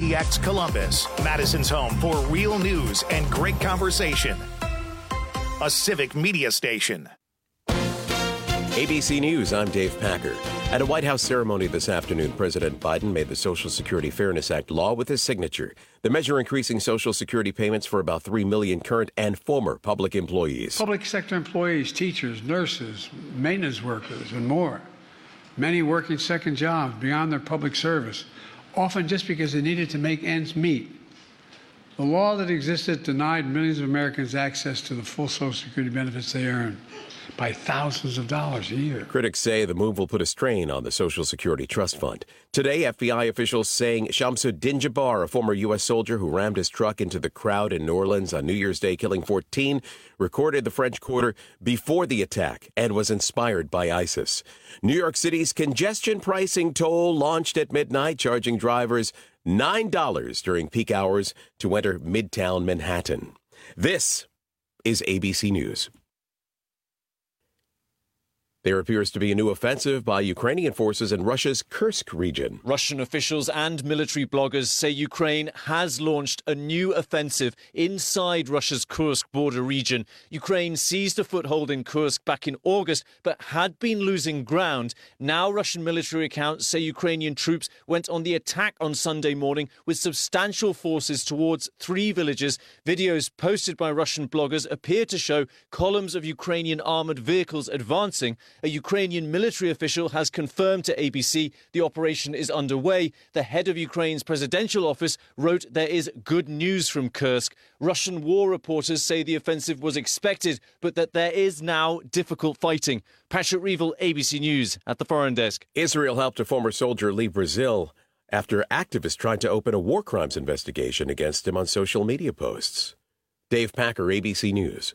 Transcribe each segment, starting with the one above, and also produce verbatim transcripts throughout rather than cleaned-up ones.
K X Columbus, Madison's home for real news and great conversation. A civic media station. A B C News, I'm Dave Packer. At a White House ceremony this afternoon, President Biden made the Social Security Fairness Act law with his signature. The measure increasing Social Security payments for about three million current and former public employees. Public sector employees, teachers, nurses, maintenance workers, and more. Many working second jobs beyond their public service, often just because they needed to make ends meet. The law that existed denied millions of Americans access to the full Social Security benefits they earn by thousands of dollars a year. Critics say the move will put a strain on the Social Security Trust Fund. Today, F B I officials saying Shamsuddin Jabbar, a former U S soldier who rammed his truck into the crowd in New Orleans on New Year's Day, killing fourteen, recorded the French Quarter before the attack and was inspired by ISIS. New York City's congestion pricing toll launched at midnight, charging drivers nine dollars during peak hours to enter Midtown Manhattan. This is A B C News. There appears to be a new offensive by Ukrainian forces in Russia's Kursk region. Russian officials and military bloggers say Ukraine has launched a new offensive inside Russia's Kursk border region. Ukraine seized a foothold in Kursk back in August, but had been losing ground. Now Russian military accounts say Ukrainian troops went on the attack on Sunday morning with substantial forces towards three villages. Videos posted by Russian bloggers appear to show columns of Ukrainian armoured vehicles advancing. A Ukrainian military official has confirmed to A B C the operation is underway. The head of Ukraine's presidential office wrote there is good news from Kursk. Russian war reporters say the offensive was expected, but that there is now difficult fighting. Patrick Reevell, A B C News, at the Foreign Desk. Israel helped a former soldier leave Brazil after activists tried to open a war crimes investigation against him on social media posts. Dave Packer, A B C News.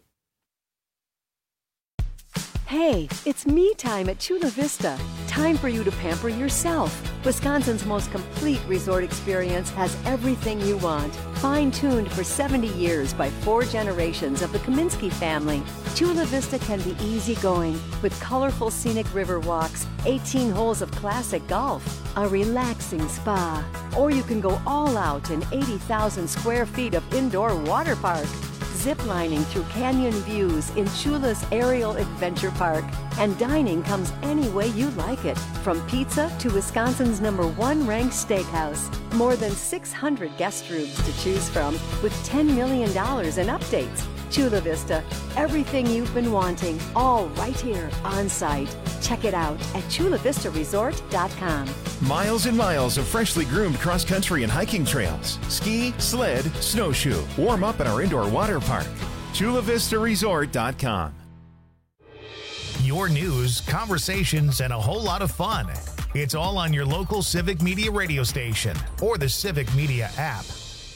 Hey, it's me time at Chula Vista. Time for you to pamper yourself. Wisconsin's most complete resort experience has everything you want. Fine-tuned for seventy years by four generations of the Kaminsky family, Chula Vista can be easygoing with colorful scenic river walks, eighteen holes of classic golf, a relaxing spa. Or you can go all out in eighty thousand square feet of indoor water park. Ziplining through canyon views in Chula's Aerial Adventure Park. And dining comes any way you like it, from pizza to Wisconsin's number one ranked steakhouse. More than six hundred guest rooms to choose from with ten million dollars in updates. Chula Vista, everything you've been wanting, all right here on site. Check it out at chula vista resort dot com. Miles and miles of freshly groomed cross-country and hiking trails. Ski, sled, snowshoe. Warm up at our indoor water park. chula vista resort dot com. Your news, conversations, and a whole lot of fun. It's all on your local Civic Media radio station or the Civic Media app.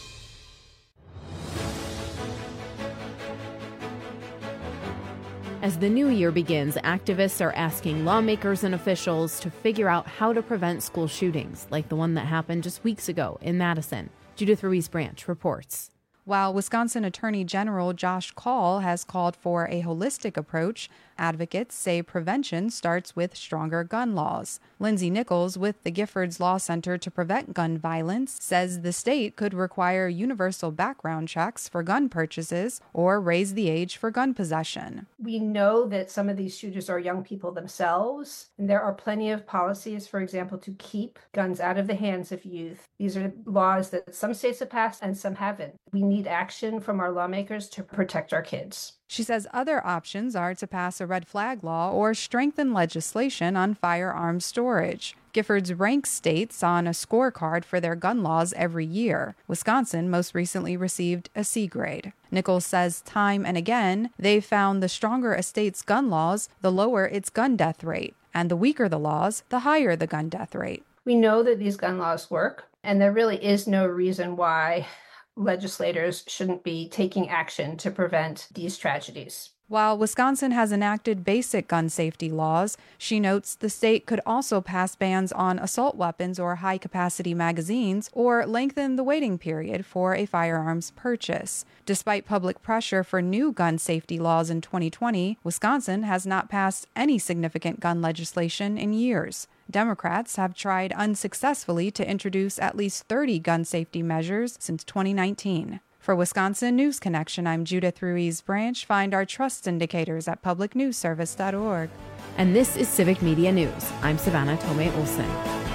As the new year begins, activists are asking lawmakers and officials to figure out how to prevent school shootings, like the one that happened just weeks ago in Madison. Judith Ruiz-Branch reports. While Wisconsin Attorney General Josh Kaul has called for a holistic approach, advocates say prevention starts with stronger gun laws. Lindsay Nichols with the Giffords Law Center to Prevent Gun Violence says the state could require universal background checks for gun purchases or raise the age for gun possession. We know that some of these shooters are young people themselves, and there are plenty of policies, for example, to keep guns out of the hands of youth. These are laws that some states have passed and some haven't. We need action from our lawmakers to protect our kids. She says other options are to pass a red flag law or strengthen legislation on firearms storage. Giffords ranks states on a scorecard for their gun laws every year. Wisconsin most recently received a C grade. Nichols says time and again, they've found the stronger a state's gun laws, the lower its gun death rate. And the weaker the laws, the higher the gun death rate. We know that these gun laws work, and there really is no reason why legislators shouldn't be taking action to prevent these tragedies. While Wisconsin has enacted basic gun safety laws, she notes the state could also pass bans on assault weapons or high-capacity magazines or lengthen the waiting period for a firearms purchase. Despite public pressure for new gun safety laws in twenty twenty, Wisconsin has not passed any significant gun legislation in years. Democrats have tried unsuccessfully to introduce at least thirty gun safety measures since twenty nineteen. For Wisconsin News Connection, I'm Judith Ruiz Branch. Find our trust indicators at public news service dot org. And this is Civic Media News. I'm Savannah Tomei Olson.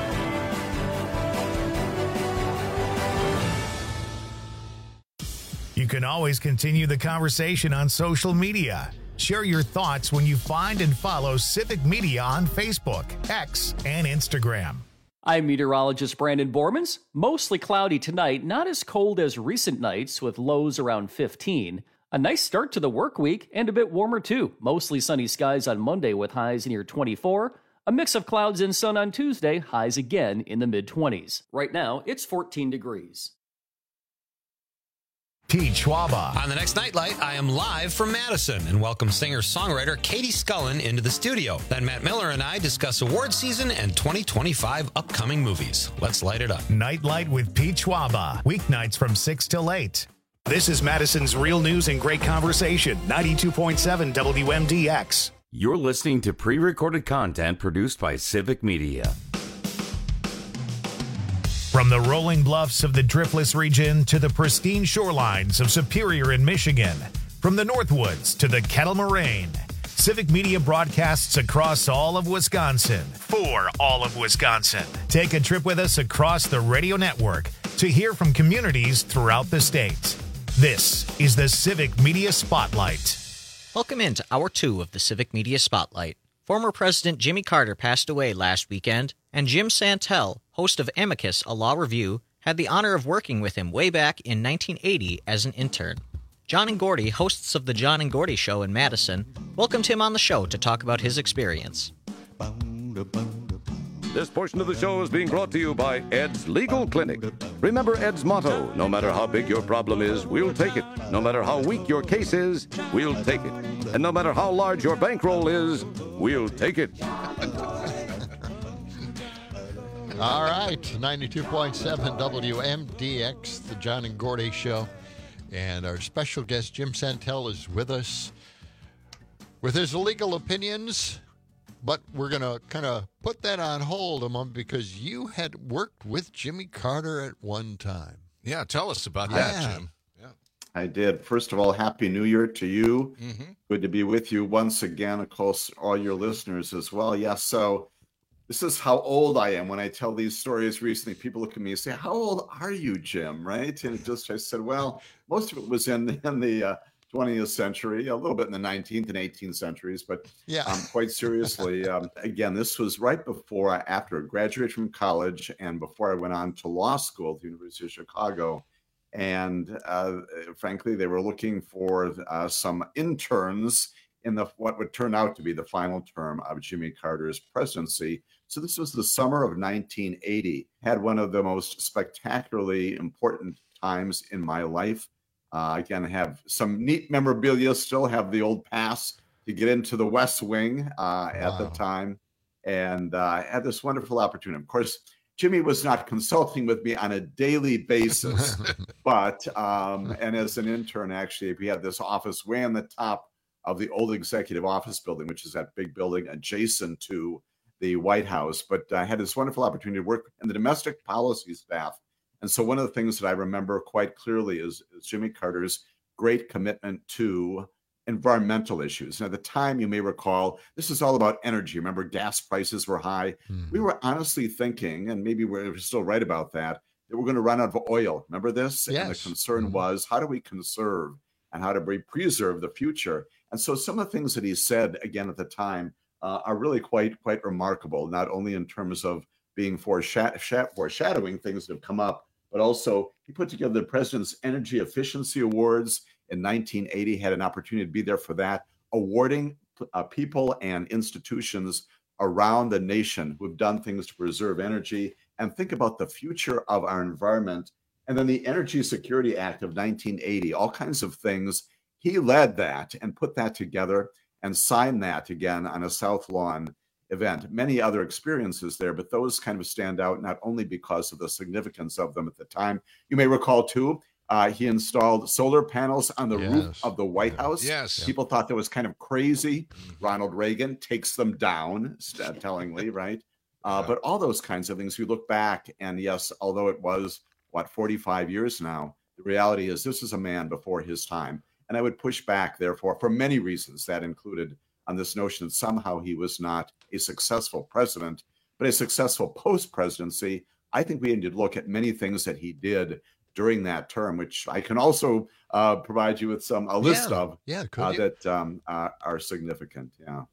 You can always continue the conversation on social media. Share your thoughts when you find and follow Civic Media on Facebook, X, and Instagram. I'm meteorologist Brandon Bormans. Mostly cloudy tonight, not as cold as recent nights with lows around fifteen. A nice start to the work week and a bit warmer too. Mostly sunny skies on Monday with highs near twenty-four. A mix of clouds and sun on Tuesday, highs again in the mid-twenties. Right now, it's fourteen degrees. Pete Schwaba. On the next Nightlight, I am live from Madison and welcome singer-songwriter Katie Scullen into the studio. Then Matt Miller and I discuss award season and twenty twenty-five upcoming movies. Let's light it up. Nightlight with Pete Schwaba. Weeknights from six till eight. This is Madison's Real News and Great Conversation, ninety-two point seven W M D X. You're listening to pre-recorded content produced by Civic Media. From the rolling bluffs of the Driftless region to the pristine shorelines of Superior in Michigan, from the Northwoods to the Kettle Moraine, Civic Media broadcasts across all of Wisconsin for all of Wisconsin. Take a trip with us across the radio network to hear from communities throughout the state. This is the Civic Media Spotlight. Welcome into Hour two of the Civic Media Spotlight. Former President Jimmy Carter passed away last weekend, and Jim Santel, host of Amicus, a law review, had the honor of working with him way back in nineteen eighty as an intern. John and Gordy, hosts of The John and Gordy Show in Madison, welcomed him on the show to talk about his experience. This portion of the show is being brought to you by Ed's Legal Clinic. Remember Ed's motto, no matter how big your problem is, we'll take it. No matter how weak your case is, we'll take it. And no matter how large your bankroll is, we'll take it. All right, ninety-two point seven W M D X, the John and Gordy Show. And our special guest, Jim Santel, is with us with his legal opinions. But we're going to kind of put that on hold a moment because you had worked with Jimmy Carter at one time. Yeah, tell us about yeah. that, Jim. Yeah, I did. First of all, Happy New Year to you. Mm-hmm. Good to be with you once again, of course, all your listeners as well. Yes, so this is how old I am when I tell these stories recently. People look at me and say, how old are you, Jim, right? And just I said, well, most of it was in, in the uh, twentieth century, a little bit in the nineteenth and eighteenth centuries, but yeah. um, quite seriously, um, again, this was right before, I, after I graduated from college and before I went on to law school at the University of Chicago. And uh, frankly, they were looking for uh, some interns in the what would turn out to be the final term of Jimmy Carter's presidency. So this was the summer of nineteen eighty, had one of the most spectacularly important times in my life. Uh, again, I have some neat memorabilia, still have the old pass to get into the West Wing uh, at wow. the time. And uh, I had this wonderful opportunity. Of course, Jimmy was not consulting with me on a daily basis, but, um, and as an intern, actually, we had this office way on the top of the old executive office building, which is that big building adjacent to the White House. But I had this wonderful opportunity to work in the domestic policy staff. And so one of the things that I remember quite clearly is, is Jimmy Carter's great commitment to environmental issues. And at the time, you may recall, this is all about energy. Remember, gas prices were high. Mm-hmm. We were honestly thinking, and maybe we're still right about that, that we're going to run out of oil. Remember this? Yes. And the concern mm-hmm. was, how do we conserve and how do we preserve the future? And so some of the things that he said, again, at the time, uh, are really quite, quite remarkable, not only in terms of being foreshadow- foreshadowing things that have come up, but also he put together the President's Energy Efficiency Awards in nineteen eighty, had an opportunity to be there for that, awarding uh, people and institutions around the nation who have done things to preserve energy and think about the future of our environment. And then the Energy Security Act of nineteen eighty, all kinds of things he led that and put that together and signed that again on a South Lawn event. Many other experiences there, but those kind of stand out not only because of the significance of them at the time. You may recall, too, uh, he installed solar panels on the Yes. roof of the White House. Yes. People thought that was kind of crazy. Ronald Reagan takes them down, uh, tellingly, right? Uh, but all those kinds of things, you look back, and yes, although it was, what, forty-five years now, the reality is this is a man before his time. And I would push back, therefore, for many reasons that included on this notion that somehow he was not a successful president, but a successful post-presidency. I think we need to look at many things that he did during that term, which I can also uh, provide you with some a list Yeah. of Yeah, could uh, you? that um, uh, are significant. Yeah.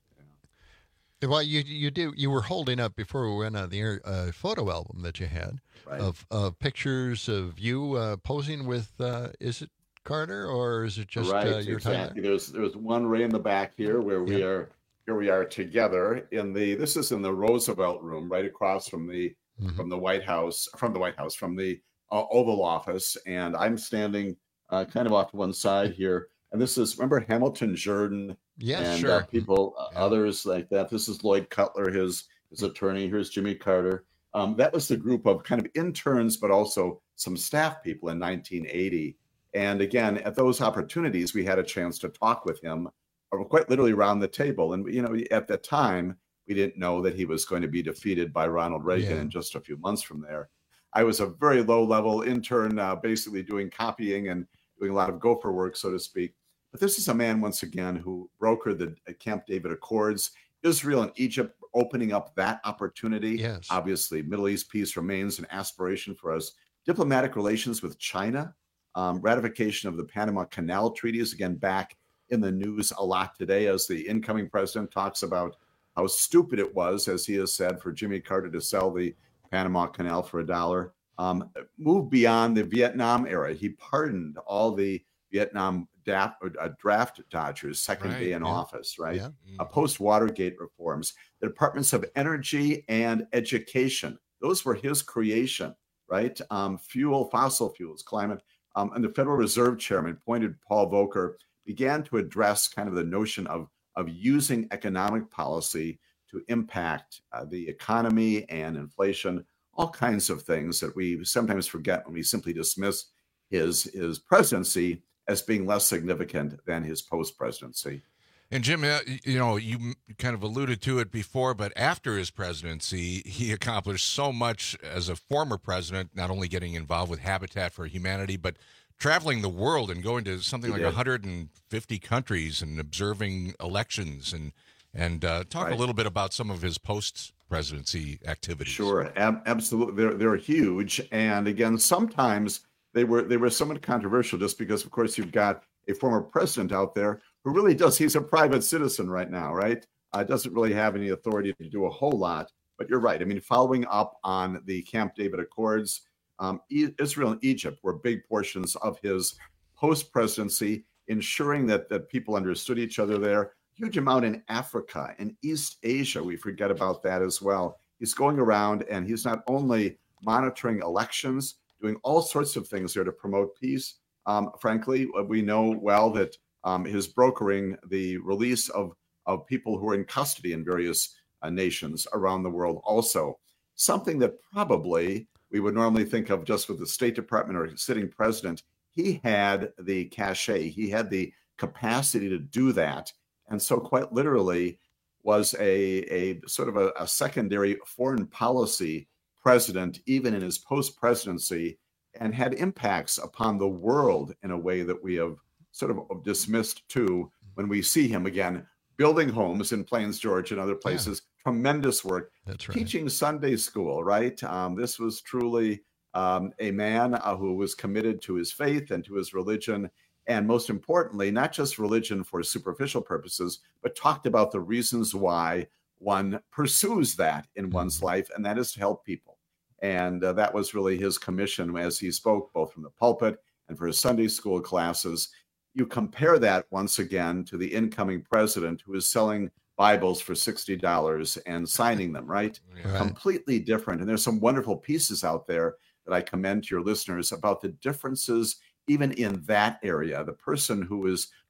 Well, you you do you were holding up before we went on the air a photo album that you had Right. of of pictures of you uh, posing with uh, is it Carter or is it just right, uh, your time exactly. There's there's one right in the back here where we Yeah. are here we are together in the this is in the Roosevelt room right across from the Mhm. from the White House from the White House from the uh, Oval Office, and I'm standing uh, kind of off to one side here. And this is remember Hamilton Jordan Yes, and sure. uh, people uh, others like that. This is Lloyd Cutler, his his attorney. Here's Jimmy Carter. Um, that was the group of kind of interns, but also some staff people in nineteen eighty. And again, at those opportunities, we had a chance to talk with him, or quite literally around the table. And you know, at the time, we didn't know that he was going to be defeated by Ronald Reagan Yeah. in just a few months from there. I was a very low-level intern, uh, basically doing copying and doing a lot of gopher work, so to speak. But this is a man, once again, who brokered the uh, Camp David Accords, Israel and Egypt opening up that opportunity. Yes. Obviously, Middle East peace remains an aspiration for us. Diplomatic relations with China, um, ratification of the Panama Canal treaties, again, back in the news a lot today as the incoming president talks about how stupid it was, as he has said, for Jimmy Carter to sell the Panama Canal for a dollar. Um, moved beyond the Vietnam era. He pardoned all the Vietnam da- uh, draft dodgers second Right, day in yeah. office, right? Yeah. Uh, post-Watergate reforms. The Departments of Energy and Education. Those were his creation, right? Um, fuel, fossil fuels, climate. Um, and the Federal Reserve Chairman, appointed Paul Volcker, began to address kind of the notion of, of using economic policy to impact uh, the economy and inflation, all kinds of things that we sometimes forget when we simply dismiss his, his presidency as being less significant than his post-presidency. And Jim, uh, you know, you m- kind of alluded to it before, but after his presidency, he accomplished so much as a former president, not only getting involved with Habitat for Humanity, but traveling the world and going to something He like did. one hundred fifty countries and observing elections and and uh, talk Right. a little bit about some of his post-presidency activities. Sure, ab- absolutely. They're they're huge, and again, sometimes they were they were somewhat controversial, just because, of course, you've got a former president out there who really does. He's a private citizen right now, right? Uh, doesn't really have any authority to do a whole lot. But you're right. I mean, following up on the Camp David Accords, um, e- Israel and Egypt were big portions of his post-presidency, ensuring that that people understood each other there. Huge amount in Africa and East Asia. We forget about that as well. He's going around and he's not only monitoring elections, doing all sorts of things there to promote peace. Um, frankly, we know well that um, his brokering the release of, of people who are in custody in various uh, nations around the world also. Something that probably we would normally think of just with the State Department or sitting president. He had the cachet, he had the capacity to do that. And so quite literally was a, a sort of a, a secondary foreign policy president, even in his post-presidency, and had impacts upon the world in a way that we have sort of dismissed too when we see him again building homes in Plains, Georgia and other places. Yeah. Tremendous work. That's right. Teaching Sunday school, right? Um, this was truly um, a man uh, who was committed to his faith and to his religion. And most importantly, not just religion for superficial purposes, but talked about the reasons why one pursues that in one's life, and that is to help people. And uh, that was really his commission as he spoke, both from the pulpit and for his Sunday school classes. You compare that once again to the incoming president who is selling Bibles for sixty dollars and signing them, right? Right. Completely different. And there's some wonderful pieces out there that I commend to your listeners about the differences even in that area. The person who is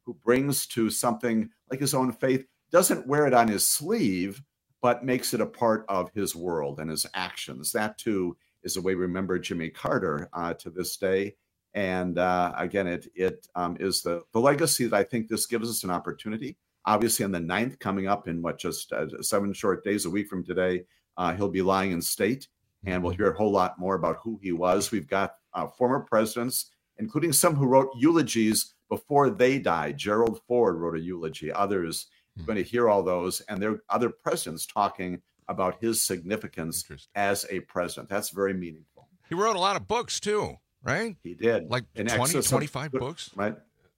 who brings to something like his own faith, doesn't wear it on his sleeve, but makes it a part of his world and his actions. That, too, is the way we remember Jimmy Carter uh, to this day. And uh, again, it it um, is the, the legacy that I think this gives us an opportunity. Obviously, on the ninth, coming up in what, just uh, seven short days, a week from today, uh, he'll be lying in state. And we'll hear a whole lot more about who he was. We've got uh, former presidents, including some who wrote eulogies before they died. Gerald Ford wrote a eulogy. Others, you're going to hear all those. And there are other presidents talking about his significance as a president. That's very meaningful. He wrote a lot of books, too, right? He did. Like in twenty, twenty-five of, books? Right.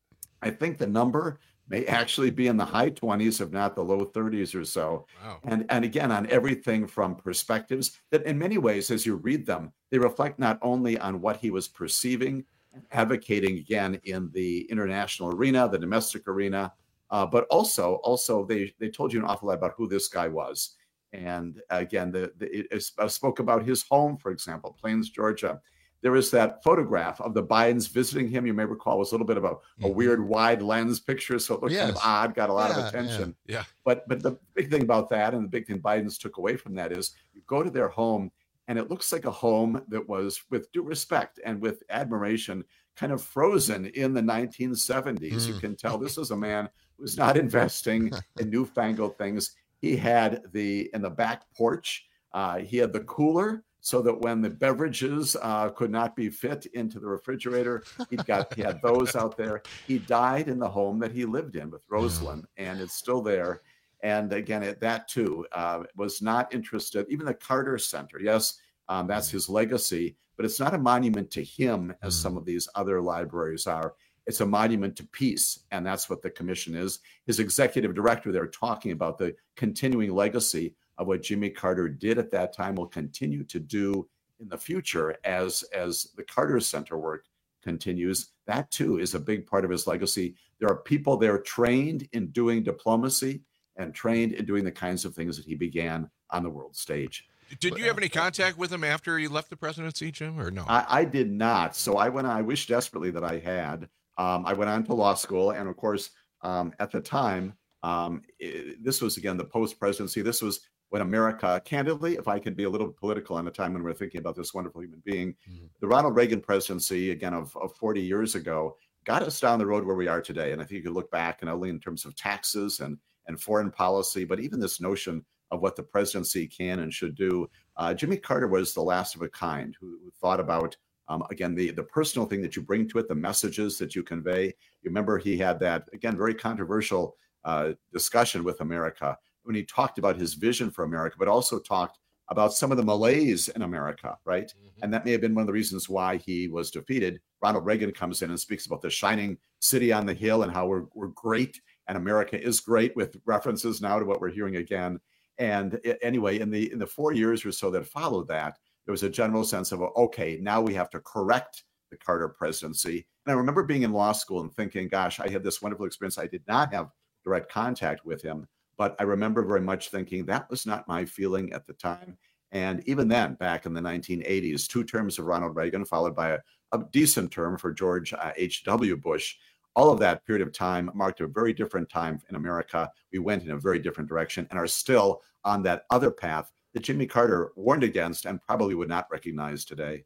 I think the number may actually be in the high twenties, if not the low thirties or so. Wow. And, and again, on everything from perspectives that in many ways, as you read them, they reflect not only on what he was perceiving and advocating, again, in the international arena, the domestic arena, uh, but also, also they, they told you an awful lot about who this guy was. And again, the, the, it, it spoke about his home, for example, Plains, Georgia. There is that photograph of the Bidens visiting him. You may recall it was a little bit of a, a weird wide lens picture, so it looked Yes. kind of odd, got a lot Yeah, of attention. Yeah. yeah. But but the big thing about that, and the big thing Biden's took away from that, is you go to their home, and it looks like a home that was, with due respect and with admiration, kind of frozen in the nineteen seventies. Mm. You can tell this is a man who's not investing in newfangled things. He had the in the back porch. Uh, he had the cooler, so that when the beverages uh, could not be fit into the refrigerator, he'd got he had those out there. He died in the home that he lived in with Rosalind, and it's still there. And again, it, that too uh, was not interested. Even the Carter Center, yes, um, that's his legacy, but it's not a monument to him as some of these other libraries are. It's a monument to peace, and that's what the commission is. His executive director there talking about the continuing legacy of what Jimmy Carter did at that time, will continue to do in the future as, as the Carter Center work continues. That, too, is a big part of his legacy. There are people there trained in doing diplomacy and trained in doing the kinds of things that he began on the world stage. Did you have any contact with him after he left the presidency, Jim, or no? I, I did not. So I went on, I wish desperately that I had. Um, I went on to law school. And of course, um, at the time, um, it, this was, again, the post-presidency. This was when America, candidly, if I could be a little political on a time when we're thinking about this wonderful human being, mm-hmm. the Ronald Reagan presidency, again, of, of forty years ago, got us down the road where we are today. And I think you could look back, not only in terms of taxes and, and foreign policy, but even this notion of what the presidency can and should do. Uh, Jimmy Carter was the last of a kind who, who thought about, um, again, the, the personal thing that you bring to it, the messages that you convey. You remember he had that, again, very controversial uh, discussion with America when he talked about his vision for America, but also talked about some of the malaise in America, right? Mm-hmm. And that may have been one of the reasons why he was defeated. Ronald Reagan comes in and speaks about the shining city on the hill and how we're, we're great, and America is great, with references now to what we're hearing again. And it, anyway, in the in the four years or so that followed that, there was a general sense of, okay, now we have to correct the Carter presidency. And I remember being in law school and thinking, gosh, I had this wonderful experience. I did not have direct contact with him, but I remember very much thinking that was not my feeling at the time. And even then, back in the nineteen eighties, two terms of Ronald Reagan, followed by a, a decent term for George uh, H W Bush. All of that period of time marked a very different time in America. We went in a very different direction and are still on that other path that Jimmy Carter warned against and probably would not recognize today.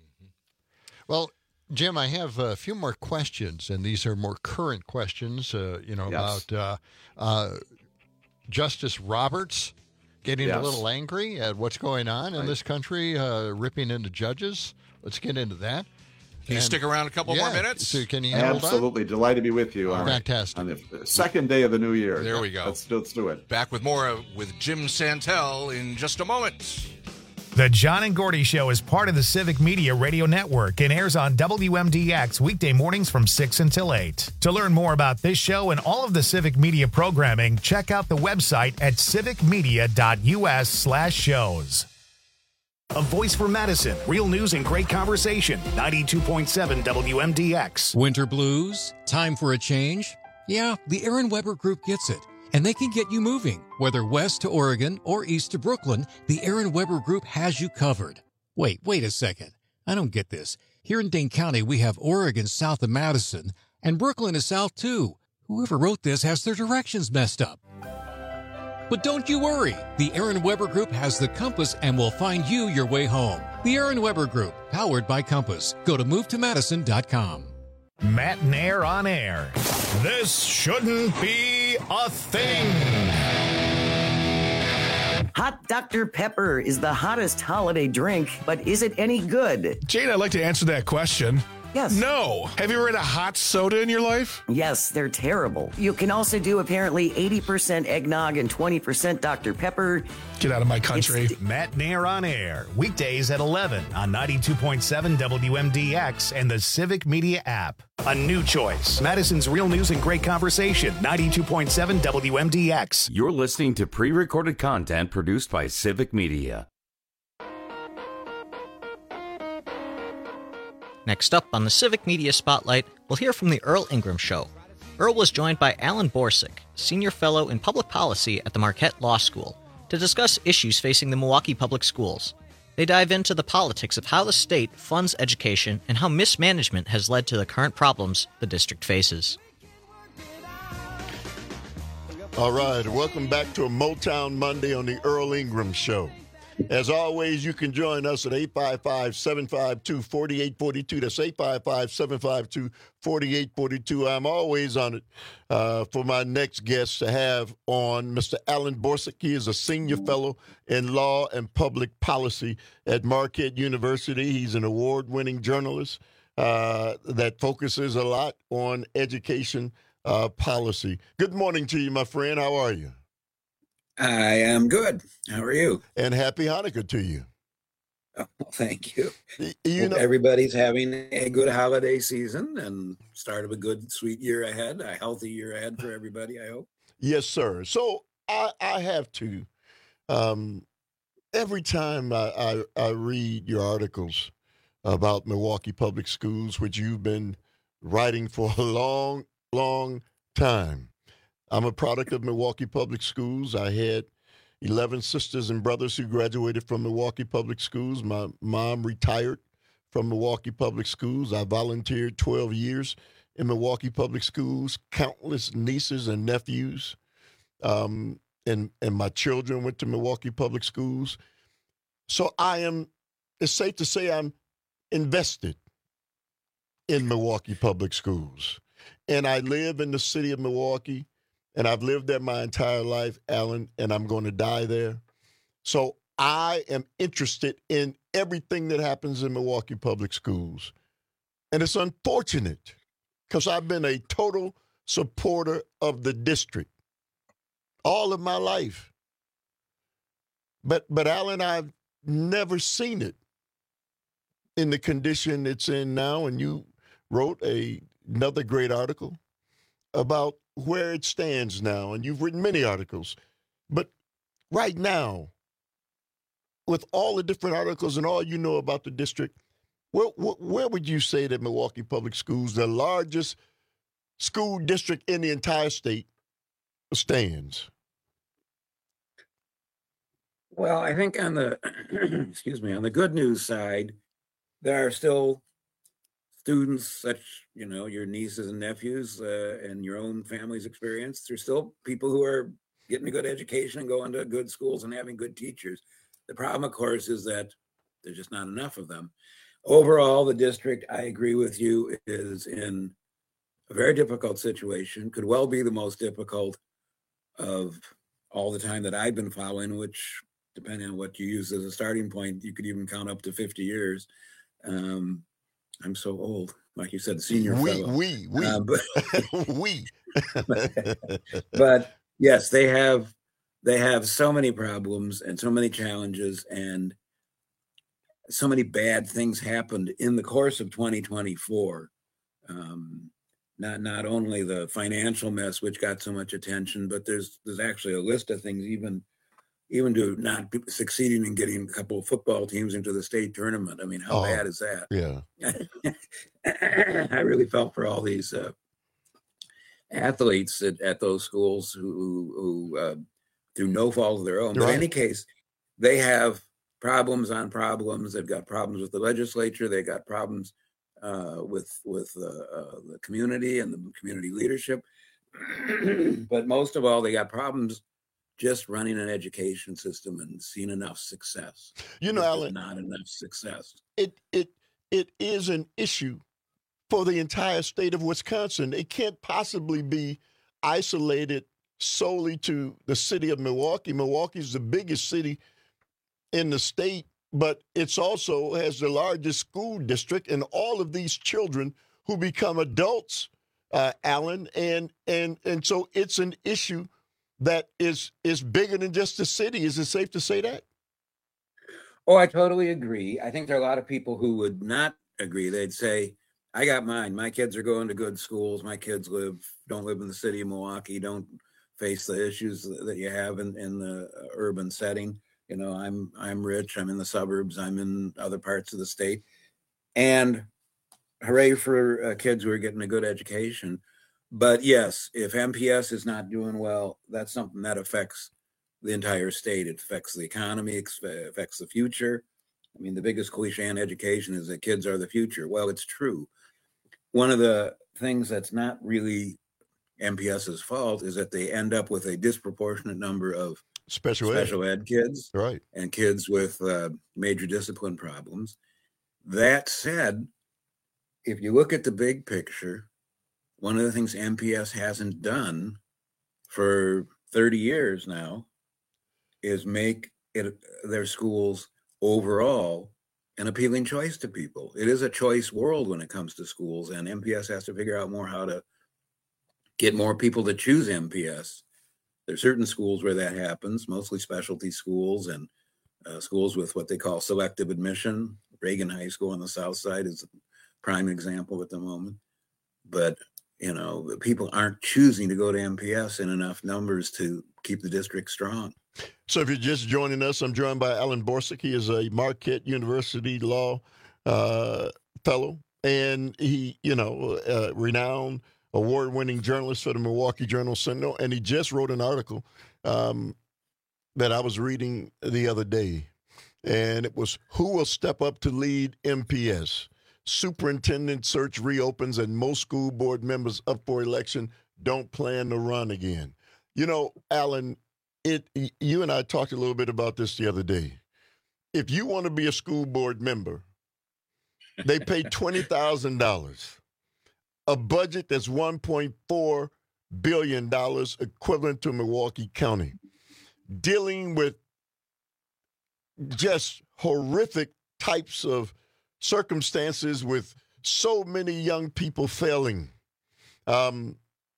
Well, Jim, I have a few more questions, and these are more current questions, uh, you know, Yes. about uh, uh, Justice Roberts getting Yes. a little angry at what's going on in Right. this country, uh, ripping into judges. Let's get into that. Can you And- stick around a couple yeah, more minutes? So can you hold on? Absolutely. Delighted to be with you on, Fantastic. on the second day of the new year. There we go. Let's, let's do it. Back with more uh, with Jim Santel in just a moment. The John and Gordy Show is part of the Civic Media Radio Network and airs on W M D X weekday mornings from six until eight. To learn more about this show and all of the Civic Media programming, check out the website at civicmedia.us slash shows. A voice for Madison. Real news and great conversation. ninety-two point seven W M D X. Winter blues? Time for a change? Yeah, the Aaron Weber Group gets it. And they can get you moving. Whether west to Oregon or east to Brooklyn, the Aaron Weber Group has you covered. Wait, wait a second. I don't get this. Here in Dane County, we have Oregon south of Madison, and Brooklyn is south too. Whoever wrote this has their directions messed up. But don't you worry. The Aaron Weber Group has the compass and will find you your way home. The Aaron Weber Group, powered by Compass. Go to move to madison dot com. Matt and Air on air. This shouldn't be a thing. Hot Doctor Pepper is the hottest holiday drink, but is it any good? Jane, I'd like to answer that question. Yes. No. Have you ever had a hot soda in your life? Yes, they're terrible. You can also do apparently eighty percent eggnog and twenty percent Doctor Pepper. Get out of my country. It's Matt and Air on air. Weekdays at eleven on ninety-two point seven W M D X and the Civic Media app. A new choice. Madison's real news and great conversation. ninety-two point seven W M D X. You're listening to pre-recorded content produced by Civic Media. Next up on the Civic Media Spotlight, we'll hear from the Earl Ingram Show. Earl was joined by Alan Borsick, Senior Fellow in Public Policy at the Marquette Law School, to discuss issues facing the Milwaukee Public Schools. They dive into the politics of how the state funds education and how mismanagement has led to the current problems the district faces. All right, welcome back to a Motown Monday on the Earl Ingram Show. As always, you can join us at eight five five, seven five two, four eight four two. That's eight five five, seven five two, four eight four two. I'm always honored uh, for my next guest to have on Mister Alan Borsick. He is a senior fellow in law and public policy at Marquette University. He's an award-winning journalist uh, that focuses a lot on education uh, policy. Good morning to you, my friend. How are you? I am good. How are you? And happy Hanukkah to you. Oh, thank you. You Hope know, everybody's having a good holiday season and start of a good, sweet year ahead, a healthy year ahead for everybody, I hope. Yes, sir. So I, I have to, um, every time I, I, I read your articles about Milwaukee Public Schools, which you've been writing for a long, long time. I'm a product of Milwaukee Public Schools. I had eleven sisters and brothers who graduated from Milwaukee Public Schools. My mom retired from Milwaukee Public Schools. I volunteered twelve years in Milwaukee Public Schools, countless nieces and nephews, um, and, and my children went to Milwaukee Public Schools. So I am, it's safe to say I'm invested in Milwaukee Public Schools. And I live in the city of Milwaukee. And I've lived there my entire life, Alan, and I'm going to die there. So I am interested in everything that happens in Milwaukee Public Schools. And it's unfortunate because I've been a total supporter of the district all of my life. But, but Alan, I've never seen it in the condition it's in now. And you wrote a, another great article about where it stands now, and you've written many articles. But right now, with all the different articles and all you know about the district, where, where would you say that Milwaukee Public Schools, the largest school district in the entire state, stands? Well, I think on the, excuse me, on the good news side, there are still students such, you know, your nieces and nephews uh, and your own family's experience. There's still people who are getting a good education and going to good schools and having good teachers. The problem, of course, is that there's just not enough of them. Overall, the district, I agree with you, is in a very difficult situation, could well be the most difficult of all the time that I've been following, which, depending on what you use as a starting point, you could even count up to fifty years. Um, I'm so old, like you said, senior we, fellow. We, we, uh, but, we. But yes, they have they have so many problems and so many challenges, and so many bad things happened in the course of twenty twenty-four. Um, not not only the financial mess, which got so much attention, but there's there's actually a list of things, even. Even to not succeeding in getting a couple of football teams into the state tournament. I mean, how oh, bad is that? Yeah. I really felt for all these uh, athletes at, at those schools who, who uh, through no fault of their own. But right. in any case, they have problems on problems. They've got problems with the legislature. They got problems uh, with with uh, uh, the community and the community leadership. but most of all, they got problems just running an education system and seeing enough success. You know, Alan, not enough success. It it it is an issue for the entire state of Wisconsin. It can't possibly be isolated solely to the city of Milwaukee. Milwaukee is the biggest city in the state, but it's also has the largest school district, and all of these children who become adults, uh, Alan, and and and so it's an issue that is is bigger than just the city. Is it safe to say that? Oh, I totally agree. I think there are a lot of people who would not agree. They'd say, I got mine. My kids are going to good schools. My kids live don't live in the city of Milwaukee, don't face the issues that you have in, in the urban setting. You know, I'm I'm rich. I'm in the suburbs. I'm in other parts of the state. And hooray for uh, kids who are getting a good education. But yes, if M P S is not doing well, that's something that affects the entire state. It affects the economy, it affects the future. I mean, the biggest cliche in education is that kids are the future. Well, it's true. One of the things that's not really MPS's fault is that they end up with a disproportionate number of special ed, special ed kids, right, and kids with uh, major discipline problems. That said, if you look at the big picture, one of the things M P S hasn't done for thirty years now is make it their schools overall an appealing choice to people. It is a choice world when it comes to schools, and M P S has to figure out more how to get more people to choose M P S. There are certain schools where that happens, mostly specialty schools and uh, schools with what they call selective admission. Reagan High School on the south side is a prime example at the moment. But, you know, people aren't choosing to go to M P S in enough numbers to keep the district strong. So if you're just joining us, I'm joined by Alan Borsig. He is a Marquette University law uh, fellow, and he, you know, uh, renowned award-winning journalist for the Milwaukee Journal-Sentinel, and he just wrote an article um, that I was reading the other day, and it was, who will step up to lead M P S? Superintendent search reopens, and most school board members up for election don't plan to run again. You know, Alan, it you and I talked a little bit about this the other day. If you want to be a school board member, they pay twenty thousand dollars. A budget that's one point four billion dollars, equivalent to Milwaukee County, dealing with just horrific types of circumstances with so many young people failing, um,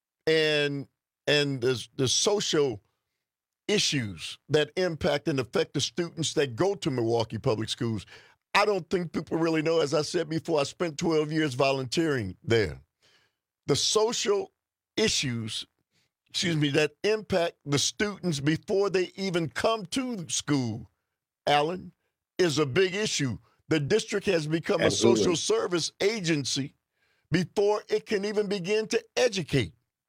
and and the, the social issues that impact and affect the students that go to Milwaukee Public Schools. I don't think people really know. As I said before, I spent twelve years volunteering there. The social issues, excuse me, that impact the students before they even come to school, Alan, is a big issue. The district has become Absolutely. a social service agency before it can even begin to educate.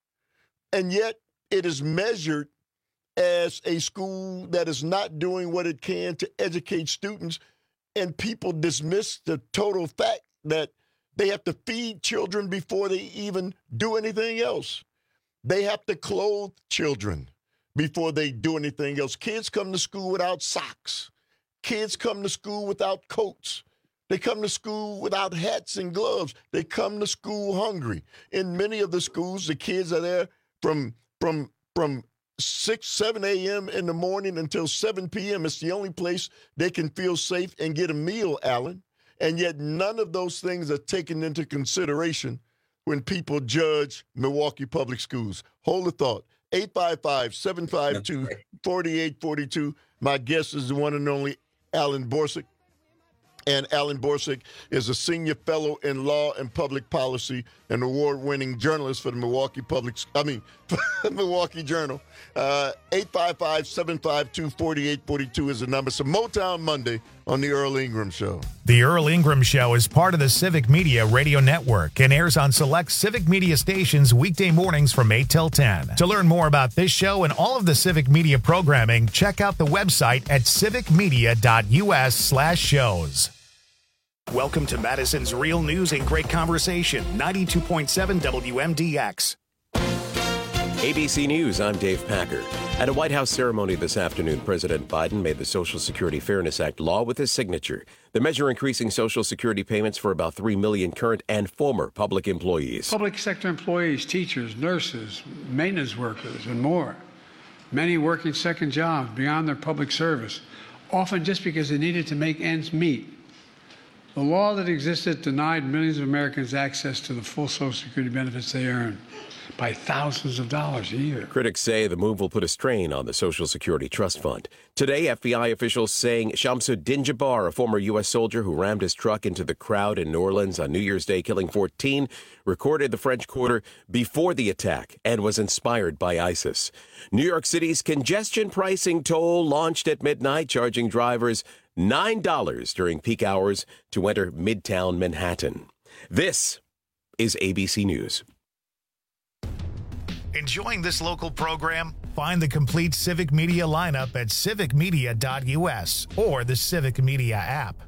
And yet it is measured as a school that is not doing what it can to educate students, and people dismiss the total fact that they have to feed children before they even do anything else. They have to clothe children before they do anything else. Kids come to school without socks. Kids come to school without coats. They come to school without hats and gloves. They come to school hungry. In many of the schools, the kids are there from, from, from six, seven a.m. in the morning until seven p.m. It's the only place they can feel safe and get a meal, Alan. And yet none of those things are taken into consideration when people judge Milwaukee Public Schools. Hold the thought. eight five five, seven five two, four eight four two. My guest is the one and only Alan Borsig. And Alan Borsig is a senior fellow in law and public policy and award-winning journalist for the Milwaukee Public, I mean, Milwaukee Journal. Uh, eight five five, seven five two, four eight four two is the number. So Motown Monday on the Earl Ingram Show. The Earl Ingram Show is part of the Civic Media Radio Network and airs on select Civic Media stations weekday mornings from eight till ten. To learn more about this show and all of the Civic Media programming, check out the website at civicmedia.us slash shows. Welcome to Madison's Real News and Great Conversation, ninety-two point seven W M D X. A B C News, I'm Dave Packer. At a White House ceremony this afternoon, President Biden made the Social Security Fairness Act law with his signature. The measure increasing Social Security payments for about three million current and former public employees. Public sector employees, teachers, nurses, maintenance workers, and more. Many working second jobs beyond their public service, often just because they needed to make ends meet. The law that existed denied millions of Americans access to the full Social Security benefits they earn by thousands of dollars a year. Critics say the move will put a strain on the Social Security Trust Fund. Today, F B I officials saying Shamsuddin Jabbar, a former U S soldier who rammed his truck into the crowd in New Orleans on New Year's Day, killing fourteen, recorded the French Quarter before the attack and was inspired by ISIS. New York City's congestion pricing toll launched at midnight, charging drivers nine dollars during peak hours to enter Midtown Manhattan. This is A B C News. Enjoying this local program? Find the complete Civic Media lineup at civic media dot U S or the Civic Media app.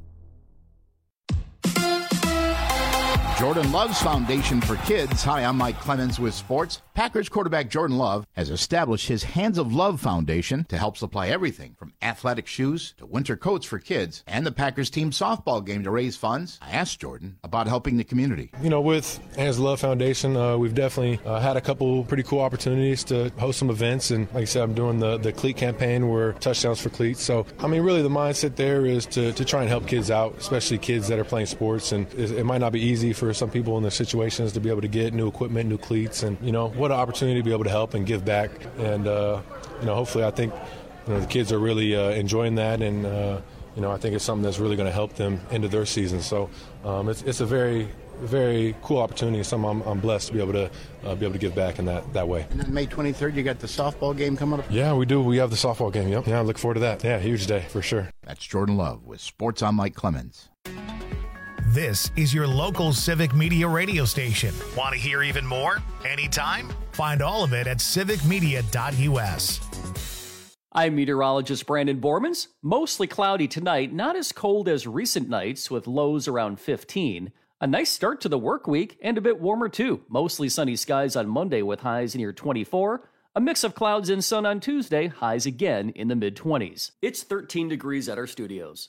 Jordan Love's Foundation for Kids. Hi, I'm Mike Clemens with sports. Packers quarterback Jordan Love has established his Hands of Love Foundation to help supply everything from athletic shoes to winter coats for kids and the Packers team softball game to raise funds. I asked Jordan about helping the community. You know, with Hands of Love Foundation, uh, we've definitely uh, had a couple pretty cool opportunities to host some events. And like I said, I'm doing the, the cleat campaign where touchdowns for cleats. So, I mean, really the mindset there is to, to try and help kids out, especially kids that are playing sports. And it, it might not be easy for some people in their situations to be able to get new equipment, new cleats, and you know what an opportunity to be able to help and give back. And uh, you know, hopefully, I think you know the kids are really uh, enjoying that, and uh, you know, I think it's something that's really going to help them into their season. So um, it's it's a very very cool opportunity, and something I'm, I'm blessed to be able to uh, be able to give back in that, that way. And then May twenty-third, you got the softball game coming up. Yeah, we do. We have the softball game. Yep. Yeah, I look forward to that. Yeah, huge day for sure. That's Jordan Love with Sports. I'm Mike Clemens. This is your local Civic Media radio station. Want to hear even more? Anytime? Find all of it at civic media dot U S. I'm meteorologist Brandon Bormans. Mostly cloudy tonight, not as cold as recent nights with lows around fifteen. A nice start to the work week and a bit warmer too. Mostly sunny skies on Monday with highs near twenty-four. A mix of clouds and sun on Tuesday, highs again in the mid-twenties. It's thirteen degrees at our studios.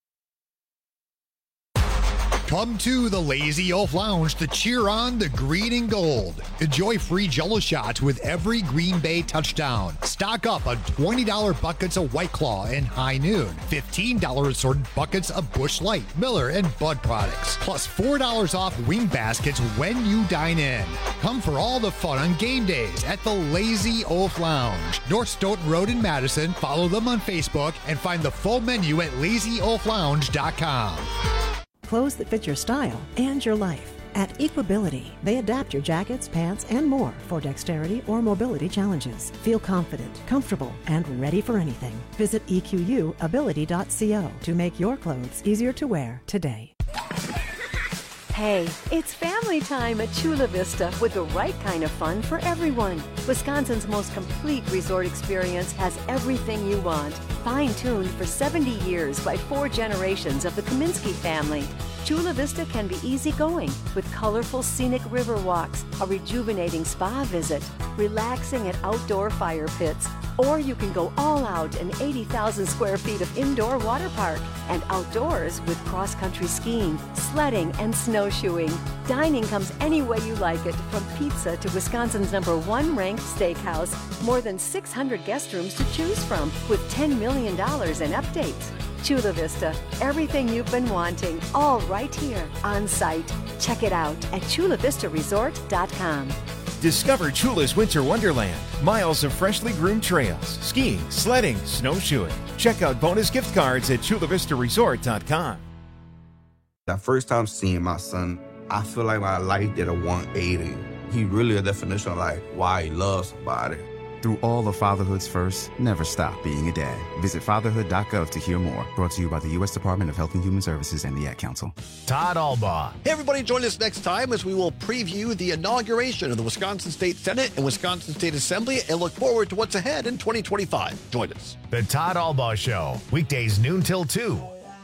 Come to the Lazy Oaf Lounge to cheer on the green and gold. Enjoy free Jell-O shots with every Green Bay touchdown. Stock up on twenty dollars buckets of White Claw and High Noon. fifteen dollars assorted buckets of Busch Light, Miller, and Bud products. Plus four dollars off wing baskets when you dine in. Come for all the fun on game days at the Lazy Oaf Lounge. North Stoughton Road in Madison. Follow them on Facebook and find the full menu at lazy oaf lounge dot com. Clothes that fit your style and your life. At Equability, they adapt your jackets, pants, and more for dexterity or mobility challenges. Feel confident, comfortable, and ready for anything. Visit E Q U ability dot co to make your clothes easier to wear today. Hey, it's family time at Chula Vista with the right kind of fun for everyone. Wisconsin's most complete resort experience has everything you want. Fine-tuned for seventy years by four generations of the Kaminsky family. Chula Vista can be easygoing with colorful scenic river walks, a rejuvenating spa visit, relaxing at outdoor fire pits, or you can go all out in eighty thousand square feet of indoor water park and outdoors with cross-country skiing, sledding, and snowshoeing. Dining comes any way you like it, from pizza to Wisconsin's number one ranked steakhouse. More than six hundred guest rooms to choose from with ten million dollars in updates. Chula Vista, everything you've been wanting, all right here on site. Check it out at chula vista resort dot com. Discover Chula's Winter Wonderland. Miles of freshly groomed trails, skiing, sledding, snowshoeing. Check out bonus gift cards at chula vista resort dot com. That first time seeing my son, I feel like my life did a one eighty. He really a definition of like why he loves somebody. Through all of fatherhood's first, never stop being a dad. Visit fatherhood dot gov to hear more. Brought to you by the U S Department of Health and Human Services and the Ad Council. Todd Albaugh. Hey, everybody, join us next time as we will preview the inauguration of the Wisconsin State Senate and Wisconsin State Assembly and look forward to what's ahead in twenty twenty-five. Join us. The Todd Albaugh Show, weekdays noon till two.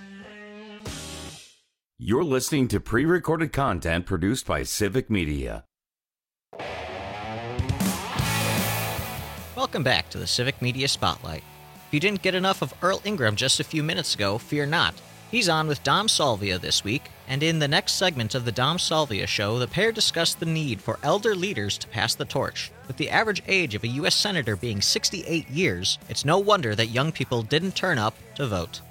You're listening to pre-recorded content produced by Civic Media. Welcome back to the Civic Media Spotlight. If you didn't get enough of Earl Ingram just a few minutes ago, fear not. He's on with Dom Salvia this week, and in the next segment of the Dom Salvia Show, the pair discuss the need for elder leaders to pass the torch. With the average age of a U S senator being sixty-eight years, it's no wonder that young people didn't turn up to vote.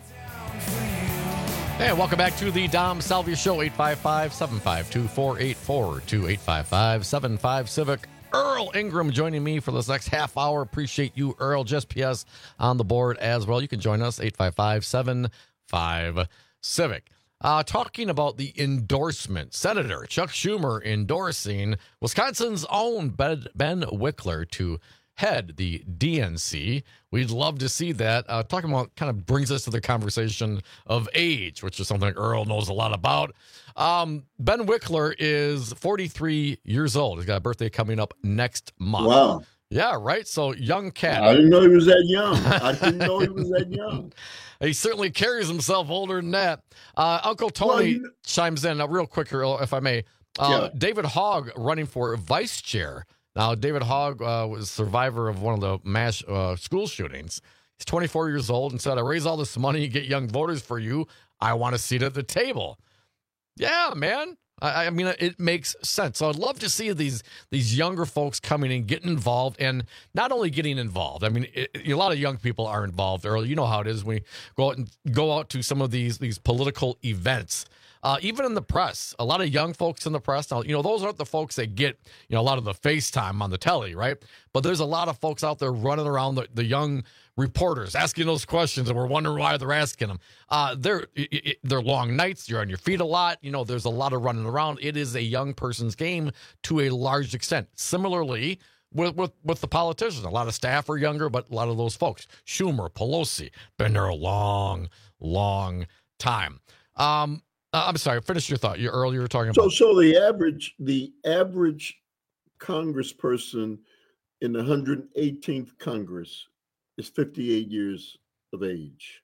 Hey, welcome back to the Dom Salvia Show, eight five five, seven five two, four eight four two, eight five five, seven five Civic. Earl Ingram joining me for this next half hour. Appreciate you, Earl. Just P S on the board as well. You can join us, eight five five, seven five Civic. Uh, talking about the endorsement, Senator Chuck Schumer endorsing Wisconsin's own Ben, Ben Wickler to head the D N C. We'd love to see that. Uh, talking about kind of brings us to the conversation of age, which is something Earl knows a lot about. Um, Ben Wickler is forty-three years old. He's got a birthday coming up next month. Wow. Yeah, right? So, young cat. I didn't know he was that young. I didn't know he was that young. He certainly carries himself older than that. Uh, Uncle Tony well, you... chimes in uh, real quick, Earl, if I may. Uh, yeah. David Hogg running for vice chair. Now, David Hogg uh, was a survivor of one of the mass uh, school shootings. He's twenty-four years old and said, I raise all this money, get young voters for you. I want a seat at the table. Yeah, man. I, I mean, it makes sense. So I'd love to see these these younger folks coming in, getting involved, and not only getting involved. I mean, it, a lot of young people are involved early. You know how it is when we go out and go out to some of these these political events. Uh, even in the press, a lot of young folks in the press. Now, you know, those aren't the folks that get, you know, a lot of the FaceTime on the telly, right? But there's a lot of folks out there running around, the, the young reporters asking those questions, and we're wondering why they're asking them. Uh, they're it, they're long nights. You're on your feet a lot. You know, there's a lot of running around. It is a young person's game to a large extent. Similarly, with, with, with the politicians, a lot of staff are younger, but a lot of those folks, Schumer, Pelosi, been there a long, long time. Um, Uh, I'm sorry. Finish your thought. You earlier were talking so, about. So the average, the average congressperson in the one hundred eighteenth Congress is fifty-eight years of age.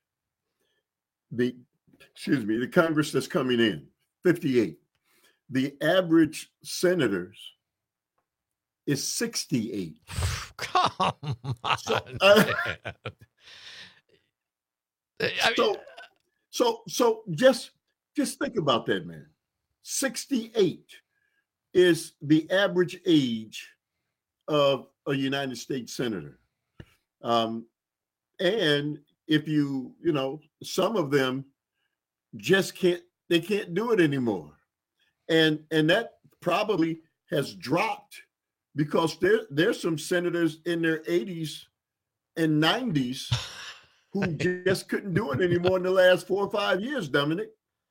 The, excuse me, the Congress that's coming in, fifty-eight. The average senators is sixty-eight. Come on. So, uh, I mean, so, so, so just. Just think about that, man. sixty-eight is the average age of a United States senator. Um, and if you, you know, some of them just can't, they can't do it anymore. And and that probably has dropped because there, there's some senators in their eighties and nineties who just couldn't do it anymore in the last four or five years, Dominic.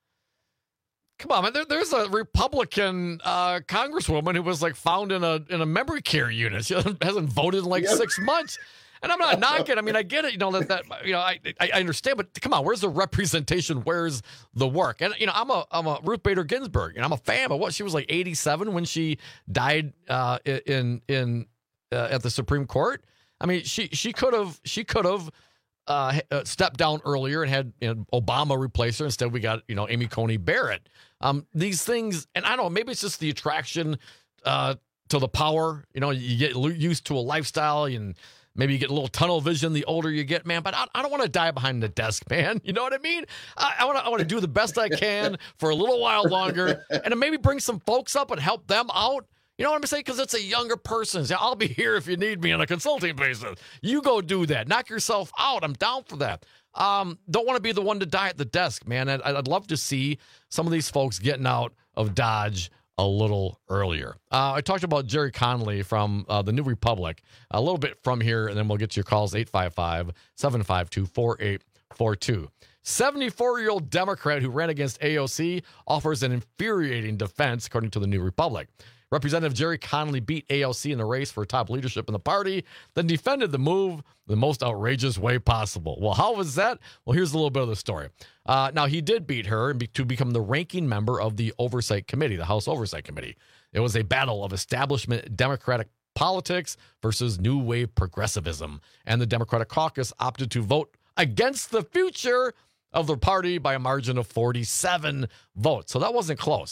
Come on, man. There, there's a Republican uh, congresswoman who was like found in a in a memory care unit. She hasn't voted in like yep. six months. And I'm not knocking. I mean, I get it. You know that, that you know I I understand, but come on, where's the representation? Where's the work? And you know, I'm a I'm a Ruth Bader Ginsburg, and I'm a fan. But what she was like eighty-seven when she died uh, in in uh, at the Supreme Court. I mean, she she could have she could have. Uh, stepped down earlier and had you know, Obama replace her. Instead, we got you know Amy Coney Barrett. Um, these things, and I don't know, maybe it's just the attraction uh, to the power. You know, you get used to a lifestyle, and maybe you get a little tunnel vision the older you get, man. But I, I don't want to die behind the desk, man. You know what I mean? I want to I want to do the best I can for a little while longer, and then maybe bring some folks up and help them out. You know what I'm saying? Because it's a younger person. I'll be here if you need me on a consulting basis. You go do that. Knock yourself out. I'm down for that. Um, don't want to be the one to die at the desk, man. I'd, I'd love to see some of these folks getting out of Dodge a little earlier. Uh, I talked about Jerry Connolly from uh, the New Republic a little bit from here, and then we'll get to your calls, eight five five, seven five two, four eight four two. seventy-four-year-old Democrat who ran against A O C offers an infuriating defense, according to the New Republic. Representative Jerry Connolly beat A O C in the race for top leadership in the party, then defended the move the most outrageous way possible. Well, how was that? Well, here's a little bit of the story. Uh, now, he did beat her to become the ranking member of the Oversight Committee, the House Oversight Committee. It was a battle of establishment Democratic politics versus new wave progressivism, and the Democratic caucus opted to vote against the future of the party by a margin of forty-seven votes. So that wasn't close.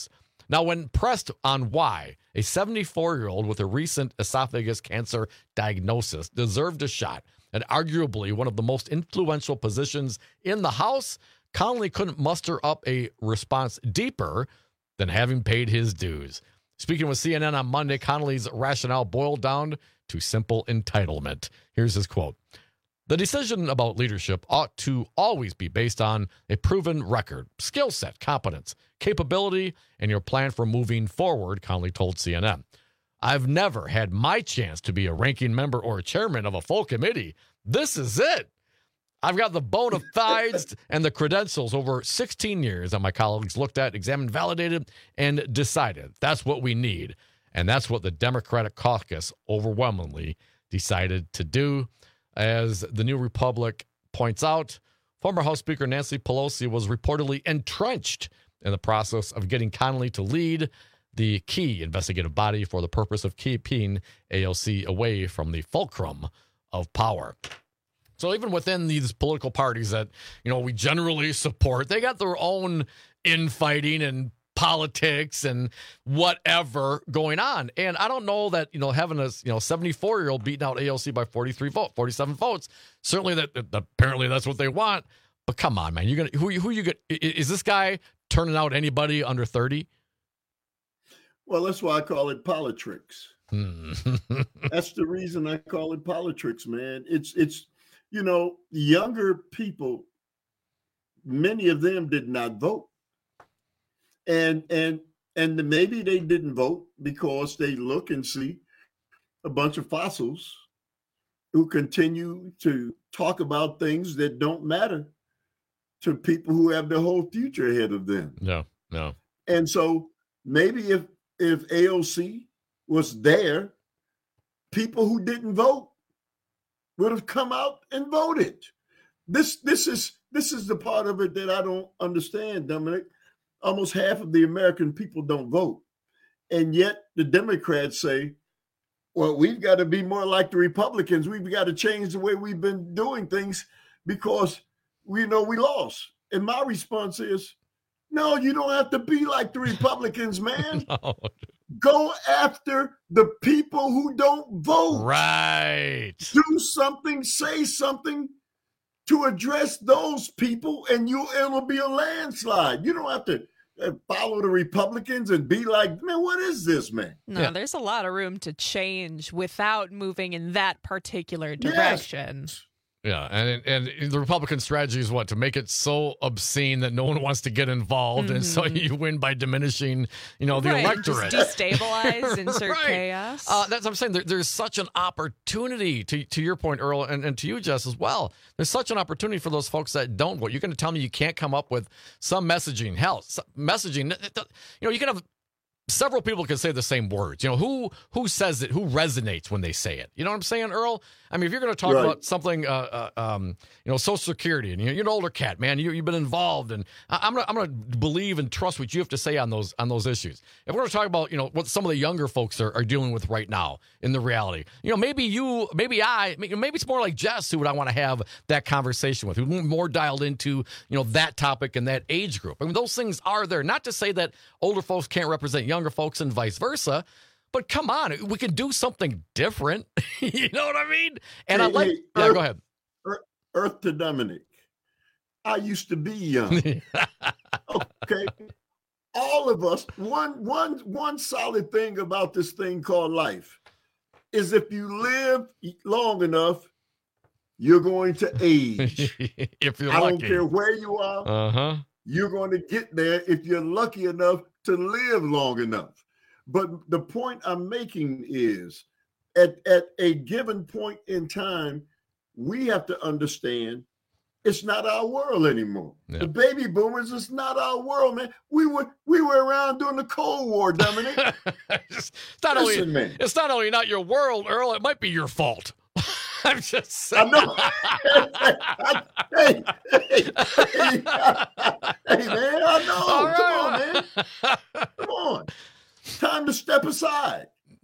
Now, when pressed on why a seventy-four-year-old with a recent esophagus cancer diagnosis deserved a shot at arguably one of the most influential positions in the House, Connolly couldn't muster up a response deeper than having paid his dues. Speaking with C N N on Monday, Connolly's rationale boiled down to simple entitlement. Here's his quote. The decision about leadership ought to always be based on a proven record, skill set, competence, capability, and your plan for moving forward, Connolly told C N N. I've never had my chance to be a ranking member or a chairman of a full committee. This is it. I've got the bona fides and the credentials over sixteen years that my colleagues looked at, examined, validated, and decided that's what we need. And that's what the Democratic caucus overwhelmingly decided to do. As the New Republic points out, former House Speaker Nancy Pelosi was reportedly entrenched in the process of getting Connolly to lead the key investigative body for the purpose of keeping A O C away from the fulcrum of power. So even within these political parties that, you know, we generally support, they got their own infighting and politics and whatever going on. And I don't know that, you know, having a, you know, seventy-four-year-old beating out A O C by forty-three votes, forty-seven votes, certainly that, that apparently that's what they want. But come on, man, you're going to, who, who you get, is this guy turning out anybody under thirty? Well, that's why I call it politics. That's the reason I call it politics, man. It's, it's, you know, younger people, many of them did not vote. And, and, and maybe they didn't vote because they look and see a bunch of fossils who continue to talk about things that don't matter to people who have their whole future ahead of them. No, no. And so maybe if, if A O C was there, people who didn't vote would have come out and voted. This, this is, this is the part of it that I don't understand, Dominic. Almost half of the American people don't vote. And yet the Democrats say, well, we've got to be more like the Republicans. We've got to change the way we've been doing things because we know we lost. And my response is, no, you don't have to be like the Republicans, man. No. Go after the people who don't vote. Right. Do something, say something to address those people, and you it'll be a landslide. You don't have to follow the Republicans and be like, man, what is this, man? No, yeah. There's a lot of room to change without moving in that particular direction. Yes. Yeah, and and the Republican strategy is what? To make it so obscene that no one wants to get involved, mm-hmm. and so you win by diminishing, you know, the right. electorate. Just destabilize, insert right. chaos. Uh, that's what I'm saying. There, there's such an opportunity, to to your point, Earl, and, and to you, Jess, as well. There's such an opportunity for those folks that don't vote. You're going to tell me you can't come up with some messaging. Hell, some messaging, you know, you can have several people can say the same words. You know, who who says it, who resonates when they say it? You know what I'm saying, Earl? I mean, if you're going to talk right. about something, uh, uh, um, you know, Social Security, and you're, you're an older cat, man, you, you've been involved, and I'm gonna I'm gonna believe and trust what you have to say on those on those issues. If we're going to talk about, you know, what some of the younger folks are, are dealing with right now in the reality, you know, maybe you, maybe I, maybe it's more like Jess who would I want to have that conversation with, who's more dialed into, you know, that topic and that age group. I mean, those things are there. Not to say that older folks can't represent younger folks and vice versa. But come on, we can do something different. You know what I mean? And hey, I like, hey, yeah, Earth, go ahead. Earth to Dominic. I used to be young. Okay. All of us, one, one, one solid thing about this thing called life is if you live long enough, you're going to age. If you're I lucky. don't care where you are. Uh-huh. You're going to get there if you're lucky enough to live long enough. But the point I'm making is at, at a given point in time, we have to understand it's not our world anymore. Yeah. The baby boomers, it's not our world, man. We were we were around during the Cold War, Dominic. it's, not Listen, only, man. It's not only not your world, Earl, it might be your fault. I'm just saying. I know. hey, hey, hey, hey, man, I know. All right. Come on, man. Come on. Time to step aside. Yeah.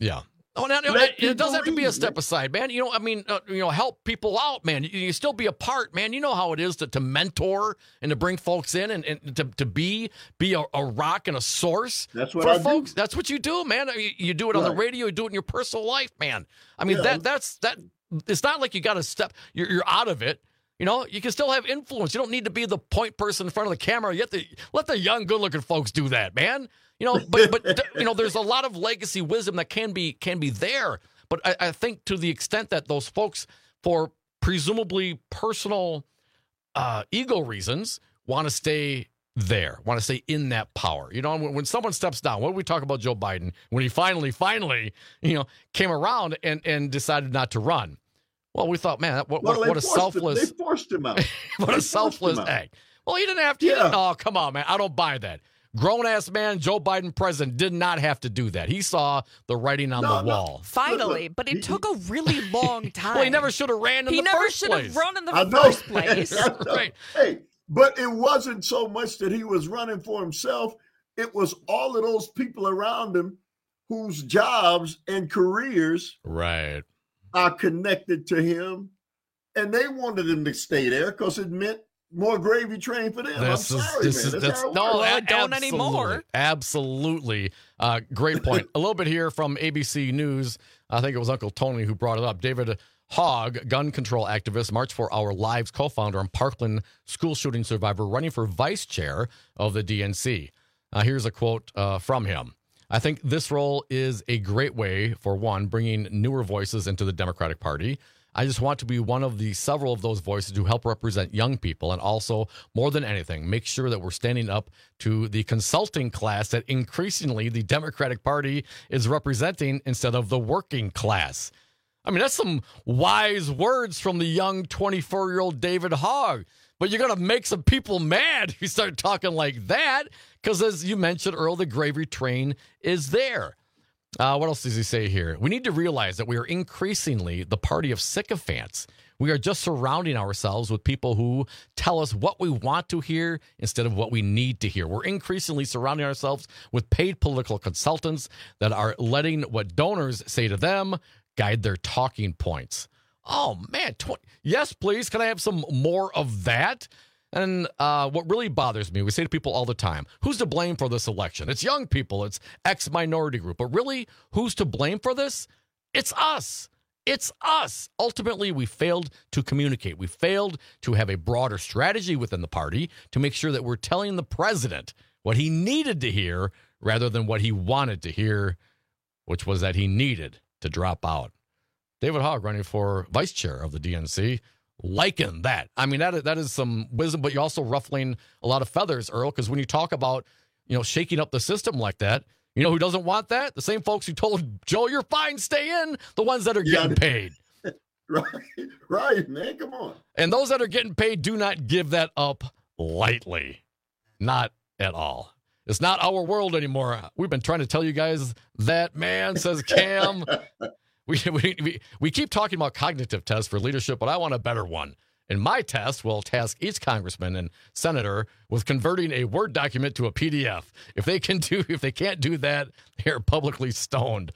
Oh, now, no, it, it doesn't have to be a step aside, man. You know, I mean, uh, you know, help people out, man. You, you still be a part, man. You know how it is to, to mentor and to bring folks in and, and to, to be be a, a rock and a source. That's what for I folks. do. That's what you do, man. You, you do it on Right. the radio. You do it in your personal life, man. I mean, Yeah. that that's that. It's not like you got to step. You're, you're out of it. You know, you can still have influence. You don't need to be the point person in front of the camera. You have to let the young, good-looking folks do that, man. You know, but but you know, there's a lot of legacy wisdom that can be can be there. But I, I think to the extent that those folks, for presumably personal uh, ego reasons, want to stay there, want to stay in that power. You know, when, when someone steps down, what do we talk about Joe Biden when he finally, finally, you know, came around and and decided not to run? Well, we thought, man, what, Well, what, they what a forced selfless, Him. They forced him out. what They a forced selfless him out. act. Well, he didn't have to. He Yeah. didn't, oh, come on, man. I don't buy that. Grown ass man, Joe Biden, president, did not have to do that. He saw the writing on No, the no. wall. Finally, but it took a really long time. Well, he never should have ran in He the never first should place. have run in the I know. first place. I know. Right. Hey, but it wasn't so much that he was running for himself. It was all of those people around him whose jobs and careers Right. are connected to him. And they wanted him to stay there because it meant more gravy train for them. This I'm is sorry, this man. is That's that's how it no, works. Well, a- don't absolutely, anymore. Absolutely, uh, great point. A little bit here from A B C News. I think it was Uncle Tony who brought it up. David Hogg, gun control activist, March for Our Lives co-founder, and Parkland school shooting survivor, running for vice chair of the D N C. Uh, here's a quote uh, from him. I think this role is a great way for, one, bringing newer voices into the Democratic Party. I just want to be one of the several of those voices who help represent young people, and also, more than anything, make sure that we're standing up to the consulting class that increasingly the Democratic Party is representing instead of the working class. I mean, that's some wise words from the young twenty-four-year-old David Hogg. But you're going to make some people mad if you start talking like that, because as you mentioned, Earl, the gravy train is there. Uh, what else does he say here? We need to realize that we are increasingly the party of sycophants. We are just surrounding ourselves with people who tell us what we want to hear instead of what we need to hear. We're increasingly surrounding ourselves with paid political consultants that are letting what donors say to them guide their talking points. Oh, man. Tw- yes, please. Can I have some more of that? And uh, what really bothers me, we say to people all the time, who's to blame for this election? It's young people. It's X minority group. But really, who's to blame for this? It's us. It's us. Ultimately, we failed to communicate. We failed to have a broader strategy within the party to make sure that we're telling the president what he needed to hear rather than what he wanted to hear, which was that he needed to drop out. David Hogg running for vice chair of the D N C. Liking that. I mean, that, that is some wisdom, but you're also ruffling a lot of feathers, Earl, because when you talk about, you know, shaking up the system like that, you know who doesn't want that? The same folks who told Joe, you're fine, stay in, the ones that are Yeah. getting paid. Right, right, man. Come on. And those that are getting paid do not give that up lightly. Not at all. It's not our world anymore. We've been trying to tell you guys that, man, says Cam. We, we we we keep talking about cognitive tests for leadership, but I want a better one. And my test will task each congressman and senator with converting a Word document to a P D F. If they can do, if they can't do that, they're publicly stoned.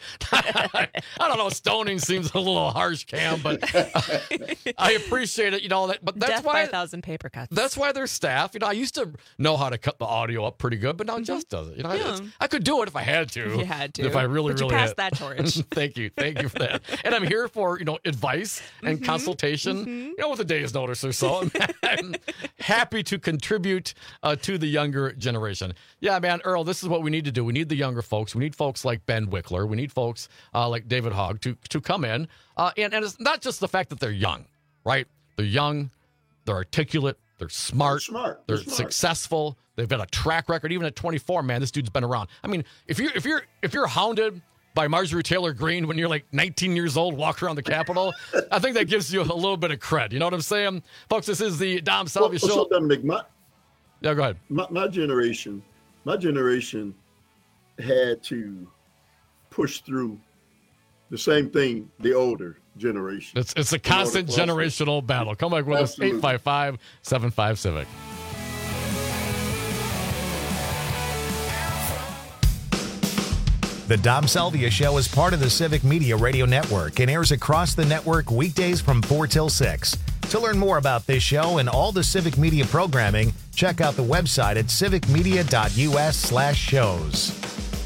I don't know. Stoning seems a little harsh, Cam, but I appreciate it. You know that, but that's Death why by a thousand paper cuts. that's why there's staff. You know, I used to know how to cut the audio up pretty good, but now Jess does it. You know, I- it's- Yeah. I could do it if I had to. You had to. If I really, But you really passed had. that torch. Thank you. Thank you for that. And I'm here for, you know, advice and Mhm. consultation, Mhm. you know, with a day's notice or so. I'm, I'm happy to contribute uh, to the younger generation. Yeah, man, Earl, this is what we need to do. We need the younger folks. We need folks like Ben Wickler. We need folks uh, like David Hogg to, to come in. Uh, and, and it's not just the fact that they're young, right? They're young, they're articulate, they're smart, They're smart. they're They're smart. successful. They've got a track record. Even at twenty-four, man, this dude's been around. I mean, if you're if you're if you're hounded by Marjorie Taylor Greene when you're like nineteen years old, walk around the Capitol, I think that gives you a little bit of cred. You know what I'm saying, folks? This is the Dom Salvia Well, Show. so, Dominic, my, yeah, go ahead. my, my generation, my generation had to push through the same thing the older generation. It's it's a In order constant for us to- generational battle. Come back with us, Absolutely. eight five five, seven five Civic. The Dom Salvia Show is part of the Civic Media Radio Network and airs across the network weekdays from four till six. To learn more about this show and all the Civic Media programming, check out the website at civicmedia.us slash shows.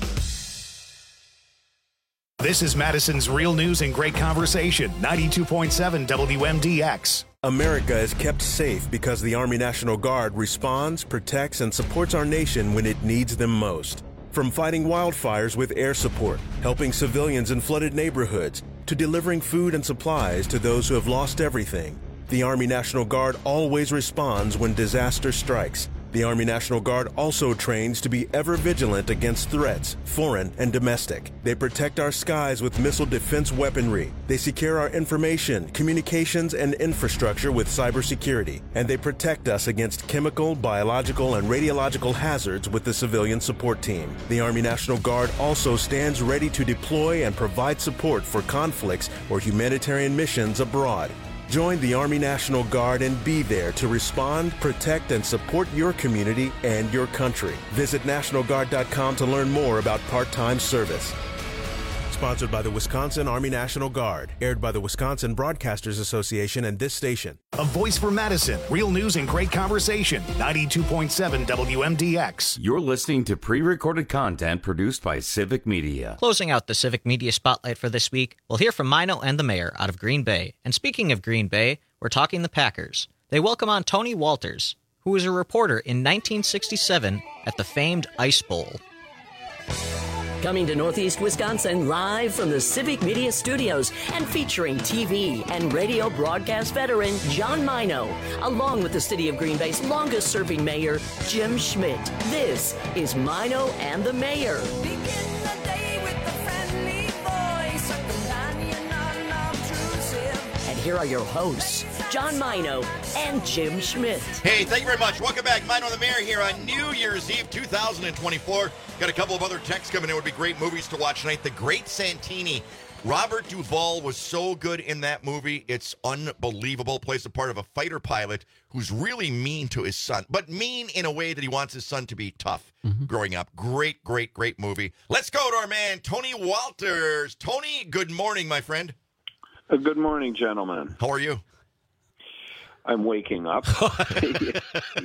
This is Madison's Real News and Great Conversation, ninety-two point seven W M D X. America is kept safe because the Army National Guard responds, protects, and supports our nation when it needs them most. From fighting wildfires with air support, helping civilians in flooded neighborhoods, to delivering food and supplies to those who have lost everything, the Army National Guard always responds when disaster strikes. The Army National Guard also trains to be ever vigilant against threats, foreign and domestic. They protect our skies with missile defense weaponry. They secure our information, communications, and infrastructure with cybersecurity. And they protect us against chemical, biological, and radiological hazards with the civilian support team. The Army National Guard also stands ready to deploy and provide support for conflicts or humanitarian missions abroad. Join the Army National Guard and be there to respond, protect, and support your community and your country. Visit National Guard dot com to learn more about part-time service. Sponsored by the Wisconsin Army National Guard. Aired by the Wisconsin Broadcasters Association and this station. A voice for Madison. Real News and Great Conversation, ninety-two point seven W M D X. You're listening to pre-recorded content produced by Civic Media. Closing out the Civic Media Spotlight for this week, we'll hear from Mino and the mayor out of Green Bay. And speaking of Green Bay, we're talking the Packers. They welcome on Tony Walters, who was a reporter in nineteen sixty-seven at the famed Ice Bowl. Coming to Northeast Wisconsin live from the Civic Media Studios and featuring T V and radio broadcast veteran John Mino, along with the city of Green Bay's longest-serving mayor, Jim Schmidt. This is Mino and the Mayor. Begin the day with the friendly voice of the lion unobtrusive. And here are your hosts, John Mino and Jim Schmidt. Hey, thank you very much. Welcome back. Mino the Mayor here on New Year's Eve two thousand twenty-four. Got a couple of other texts coming in. Would be great movies to watch tonight. The Great Santini. Robert Duvall was so good in that movie. It's unbelievable. Plays the part of a fighter pilot who's really mean to his son, but mean in a way that he wants his son to be tough mm-hmm. growing up. Great, great, great movie. Let's go to our man, Tony Walters. Tony, good morning, my friend. Uh, good morning, gentlemen. How are you? I'm waking up. yeah.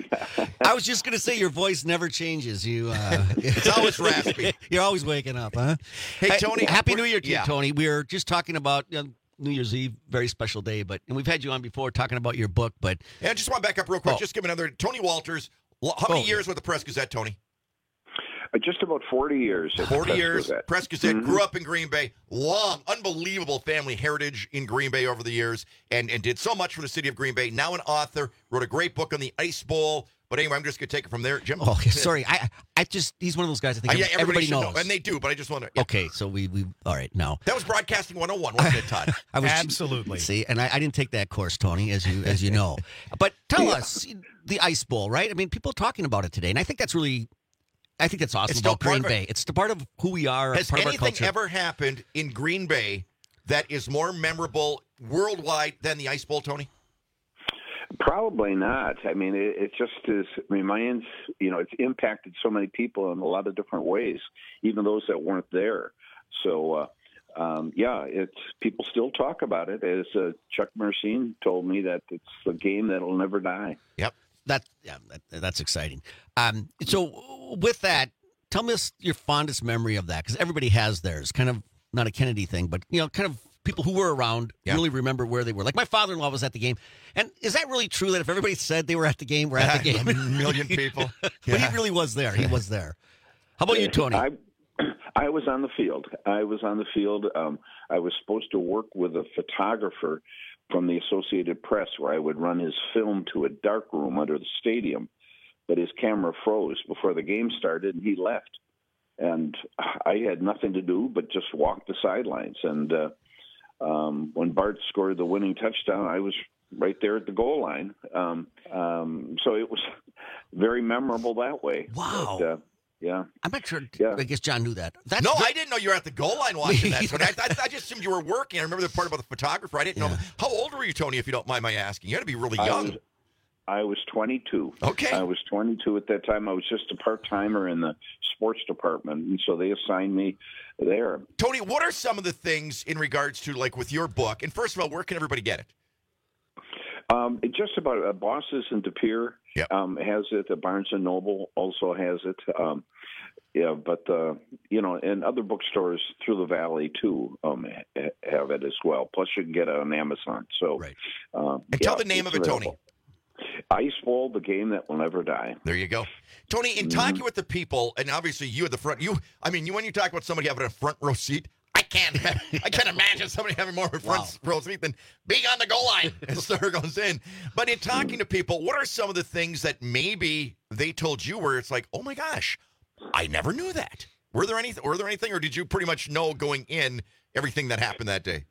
I was just going to say your voice never changes. You, uh, it's always raspy. You're always waking up, huh? Hey, Tony. Happy New Year to yeah. you, Tony. We were just talking about you know, New Year's Eve, very special day, but and we've had you on before talking about your book, but yeah, I just want to back up real quick. Oh. Just give another Tony Walters. How many oh, years yeah. with the Press Gazette, Tony? Uh, just about forty years. forty Press years. Gazette. Press Gazette. Mm-hmm. Grew up in Green Bay. Long, unbelievable family heritage in Green Bay over the years, and, and did so much for the city of Green Bay. Now an author. Wrote a great book on the Ice Bowl. But anyway, I'm just going to take it from there. Jim? Oh, sorry. I I just, he's one of those guys I think uh, yeah, everybody, everybody knows. Know, and they do, but I just want to. Yeah. Okay, so we, we, all right, now. That was Broadcasting one oh one, wasn't it, Todd? I was, Absolutely. See, and I, I didn't take that course, Tony, as you as you know. But tell yeah. us, the Ice Bowl, right? I mean, people are talking about it today, and I think that's really, I think that's awesome it's about Green our, Bay. It's the part of who we are. Has part anything of our culture. ever happened in Green Bay that is more memorable worldwide than the Ice Bowl, Tony? Probably not. I mean, it, it just is reminds, you know, it's impacted so many people in a lot of different ways, even those that weren't there. So, uh, um, yeah, it's people still talk about it. As uh, Chuck Mercine told me, that it's a game that'll never die. Yep. That, yeah, that, that's exciting. Um, so with that, tell me your fondest memory of that, because everybody has theirs. Kind of not a Kennedy thing, but, you know, kind of people who were around yeah. really remember where they were. Like my father-in-law was at the game. And is that really true that if everybody said they were at the game, we're at the game? A million people. Yeah. But he really was there. He was there. How about you, Tony? I, I was on the field. I was on the field. Um, I was supposed to work with a photographer from the Associated Press where I would run his film to a dark room under the stadium. But his camera froze before the game started, and he left. And I had nothing to do but just walk the sidelines. And uh, um, when Bart scored the winning touchdown, I was right there at the goal line. Um, um, so it was very memorable that way. Wow. But, uh, yeah. I'm not sure. Yeah. I guess John knew that. That's no, good. I didn't know you were at the goal line watching that. I, I, I just assumed you were working. I remember the part about the photographer. I didn't yeah. know. How old were you, Tony, if you don't mind my asking? You had to be really young. I was, I was twenty-two. Okay. I was twenty-two at that time. I was just a part-timer in the sports department, and so they assigned me there. Tony, what are some of the things in regards to, like, with your book? And first of all, where can everybody get it? Um, it just about uh, Bosses and De Pere yep. um, has it. Uh, Barnes and Noble also has it. Um, yeah, but uh, you know, and other bookstores through the valley too um, ha- have it as well. Plus, you can get it on Amazon. So, right. um, and yeah, tell the name of it, available. Tony. Ice Bowl, the game that will never die. There you go, Tony. In talking mm-hmm. with the people, and obviously you at the front, you. I mean, you when you talk about somebody having a front row seat. I can't. I can't imagine somebody having more of a front wow. row seat than being on the goal line and the star goes in. But in talking to people, what are some of the things that maybe they told you where it's like, oh my gosh, I never knew that? Were there any? Were there anything, or did you pretty much know going in everything that happened that day?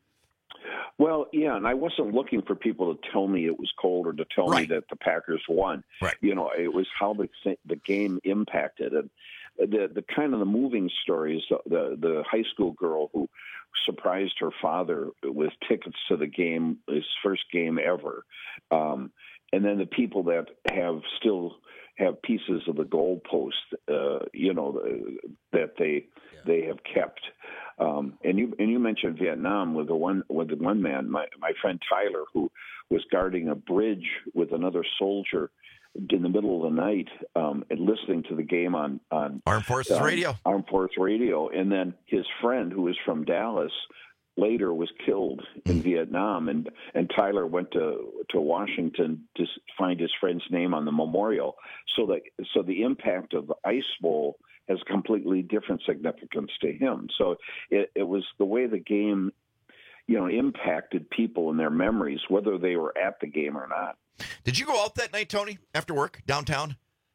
Well, yeah, and I wasn't looking for people to tell me it was cold or to tell right. me that the Packers won. Right. You know, it was how the the game impacted it. The the kind of the moving stories, the, the the high school girl who surprised her father with tickets to the game, his first game ever, um, and then the people that have still have pieces of the goalpost, uh, you know, that they yeah. they have kept. Um, and you and you mentioned Vietnam with the one with the one man, my my friend Tyler, who was guarding a bridge with another soldier in the middle of the night um, and listening to the game on, on Armed Forces um, Radio. Armed Forces Radio. And then his friend, who was from Dallas, later was killed in mm. Vietnam. And, and Tyler went to, to Washington to find his friend's name on the memorial. So that, so the impact of the Ice Bowl has completely different significance to him. So it, it was the way the game, you know, impacted people in their memories, whether they were at the game or not. Did you go out that night, Tony, after work, downtown?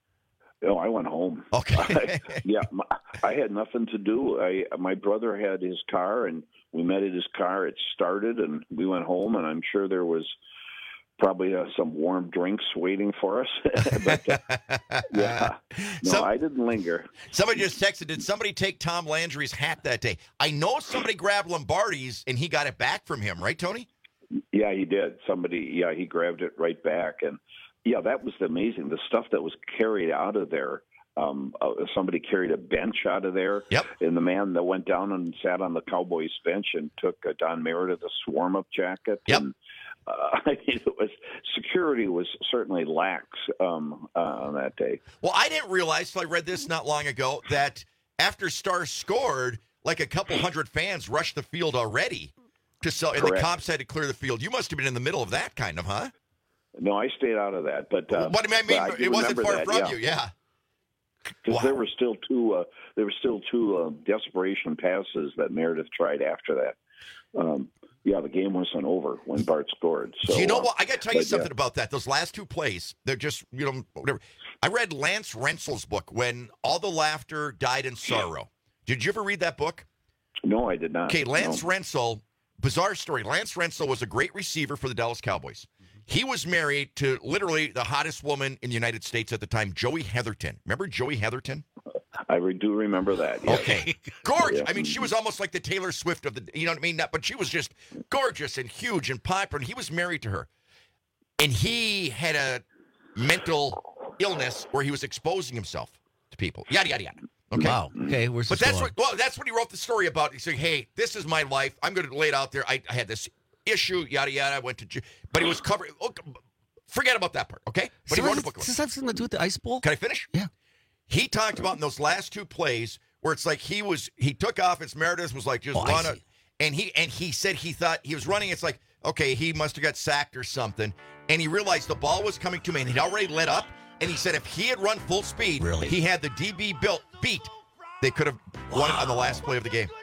No, I went home. Okay. I, yeah, my, I had nothing to do. I my brother had his car, and we met at his car. It started, and we went home, and I'm sure there was probably uh, some warm drinks waiting for us. but, uh, yeah, no, Some, I didn't linger. Somebody just texted, did somebody take Tom Landry's hat that day? I know somebody grabbed Lombardi's, and he got it back from him, right, Tony? Yeah, he did. Somebody, yeah, he grabbed it right back. And, yeah, that was amazing. The stuff that was carried out of there. Um, uh, somebody carried a bench out of there. Yep. And the man that went down and sat on the Cowboys bench and took uh, Don Meredith's warm-up jacket. Yep. And, uh, I mean, it was security was certainly lax um, uh, on that day. Well, I didn't realize, till I read this not long ago, that after Stars scored, like a couple hundred fans rushed the field already. To sell, and Correct. the cops had to clear the field. You must have been in the middle of that, kind of, huh? No, I stayed out of that. But uh, what I mean, I it wasn't far that, from yeah. you, yeah. Because Wow. there were still two, uh, there were still two uh, desperation passes that Meredith tried after that. Um, yeah, the game wasn't over when Bart scored. So you know uh, what? I got to tell you but, something yeah. about that. Those last two plays, they're just, you know, whatever. I read Lance Rensel's book, When All the Laughter Died in Sorrow. Did you ever read that book? No, I did not. Okay, Lance no. Rensel, bizarre story. Lance Rensel was a great receiver for the Dallas Cowboys. He was married to literally the hottest woman in the United States at the time, Joey Heatherton. Remember Joey Heatherton? I re- do remember that. Yes. Okay. Gorgeous. Yeah. I mean, she was almost like the Taylor Swift of the, you know what I mean? But she was just gorgeous and huge and popular. And he was married to her. And he had a mental illness where he was exposing himself to people. Yada, yada, yada. Okay. Wow. Okay. Where's But this that's going? what, well, that's what he wrote the story about. He said, hey, this is my life. I'm going to lay it out there. I, I had this issue, yada, yada. I went to, but he was covered. Look, forget about that part, okay? But So he wrote a does book. this have something to do with the Ice Bowl? Can I finish? Yeah. He talked about in those last two plays where it's like he was, he took off. It's Meredith was like, just Oh, I run see. it. And he, and he said he thought he was running. It's like, okay, he must have got sacked or something. And he realized the ball was coming to him and he'd already let up. And he said if he had run full speed, Really? he had the D B built beat. They could have won it on the last play of the game.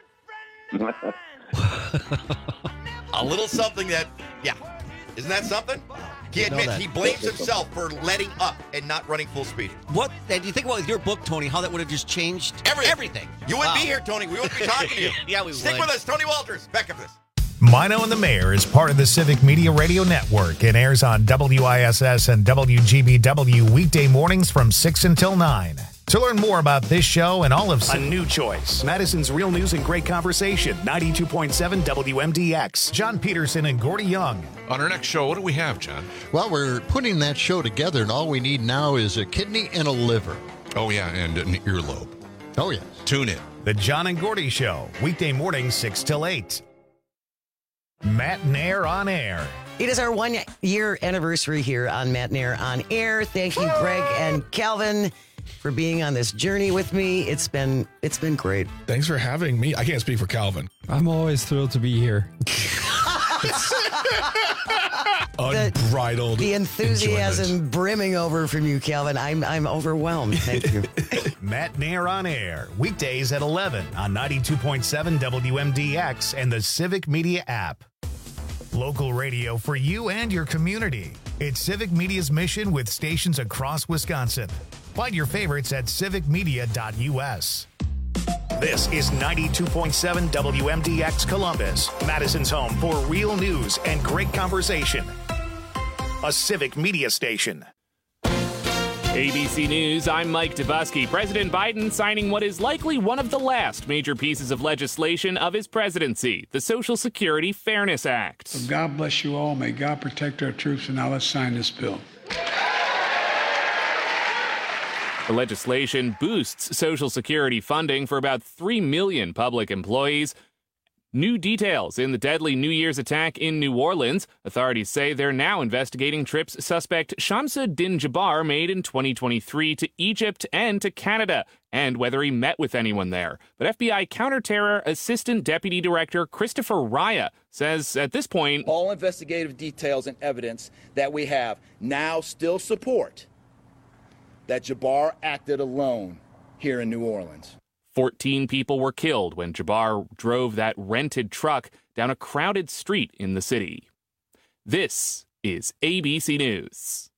A little something that, yeah. Isn't that something? He Didn't know admits that. he blames himself for letting up and not running full speed. What? And do you think about with your book, Tony, how that would have just changed Everything. everything? You wouldn't Wow. be here, Tony. We wouldn't be talking to you. Yeah, we Stick would. with us. Tony Walters. Back after this. Mino and the Mayor is part of the Civic Media Radio Network and airs on W I S S and W G B W weekday mornings from six until nine. To learn more about this show and all of A new choice. Madison's Real News and Great Conversation. ninety-two point seven W M D X. John Peterson and Gordy Young. On our next show, what do we have, John? Well, we're putting that show together, and all we need now is a kidney and a liver. Oh, yeah, and an earlobe. Oh, yes. Tune in. The John and Gordy Show, weekday mornings six till eight. Matt Nair on air. It is our one year anniversary here on Matt Nair on air. Thank you, Greg and Calvin, for being on this journey with me. It's been it's been great. Thanks for having me. I can't speak for Calvin. I'm always thrilled to be here. Unbridled. The, the enthusiasm enjoyment. brimming over from you, Calvin. I'm I'm overwhelmed. Thank you. Matt Nair on air, weekdays at eleven on ninety-two point seven W M D X and the Civic Media app. Local radio for you and your community. It's Civic Media's mission with stations across Wisconsin. Find your favorites at civic media dot U S. This is ninety-two point seven W M D X Columbus, Madison's home for real news and great conversation. A Civic Media station. A B C News, I'm Mike Dubusky. President Biden signing what is likely one of the last major pieces of legislation of his presidency, the Social Security Fairness Act. So God bless you all. May God protect our troops. And now let's sign this bill. The legislation boosts Social Security funding for about three million public employees. New details in the deadly New Year's attack in New Orleans. Authorities say they're now investigating trips suspect Shamsa Din Jabbar made in twenty twenty-three to Egypt and to Canada, and whether he met with anyone there. But F B I Counterterror Assistant Deputy Director Christopher Raya says at this point, all investigative details and evidence that we have now still support that Jabbar acted alone here in New Orleans. fourteen people were killed when Jabbar drove that rented truck down a crowded street in the city. This is A B C News.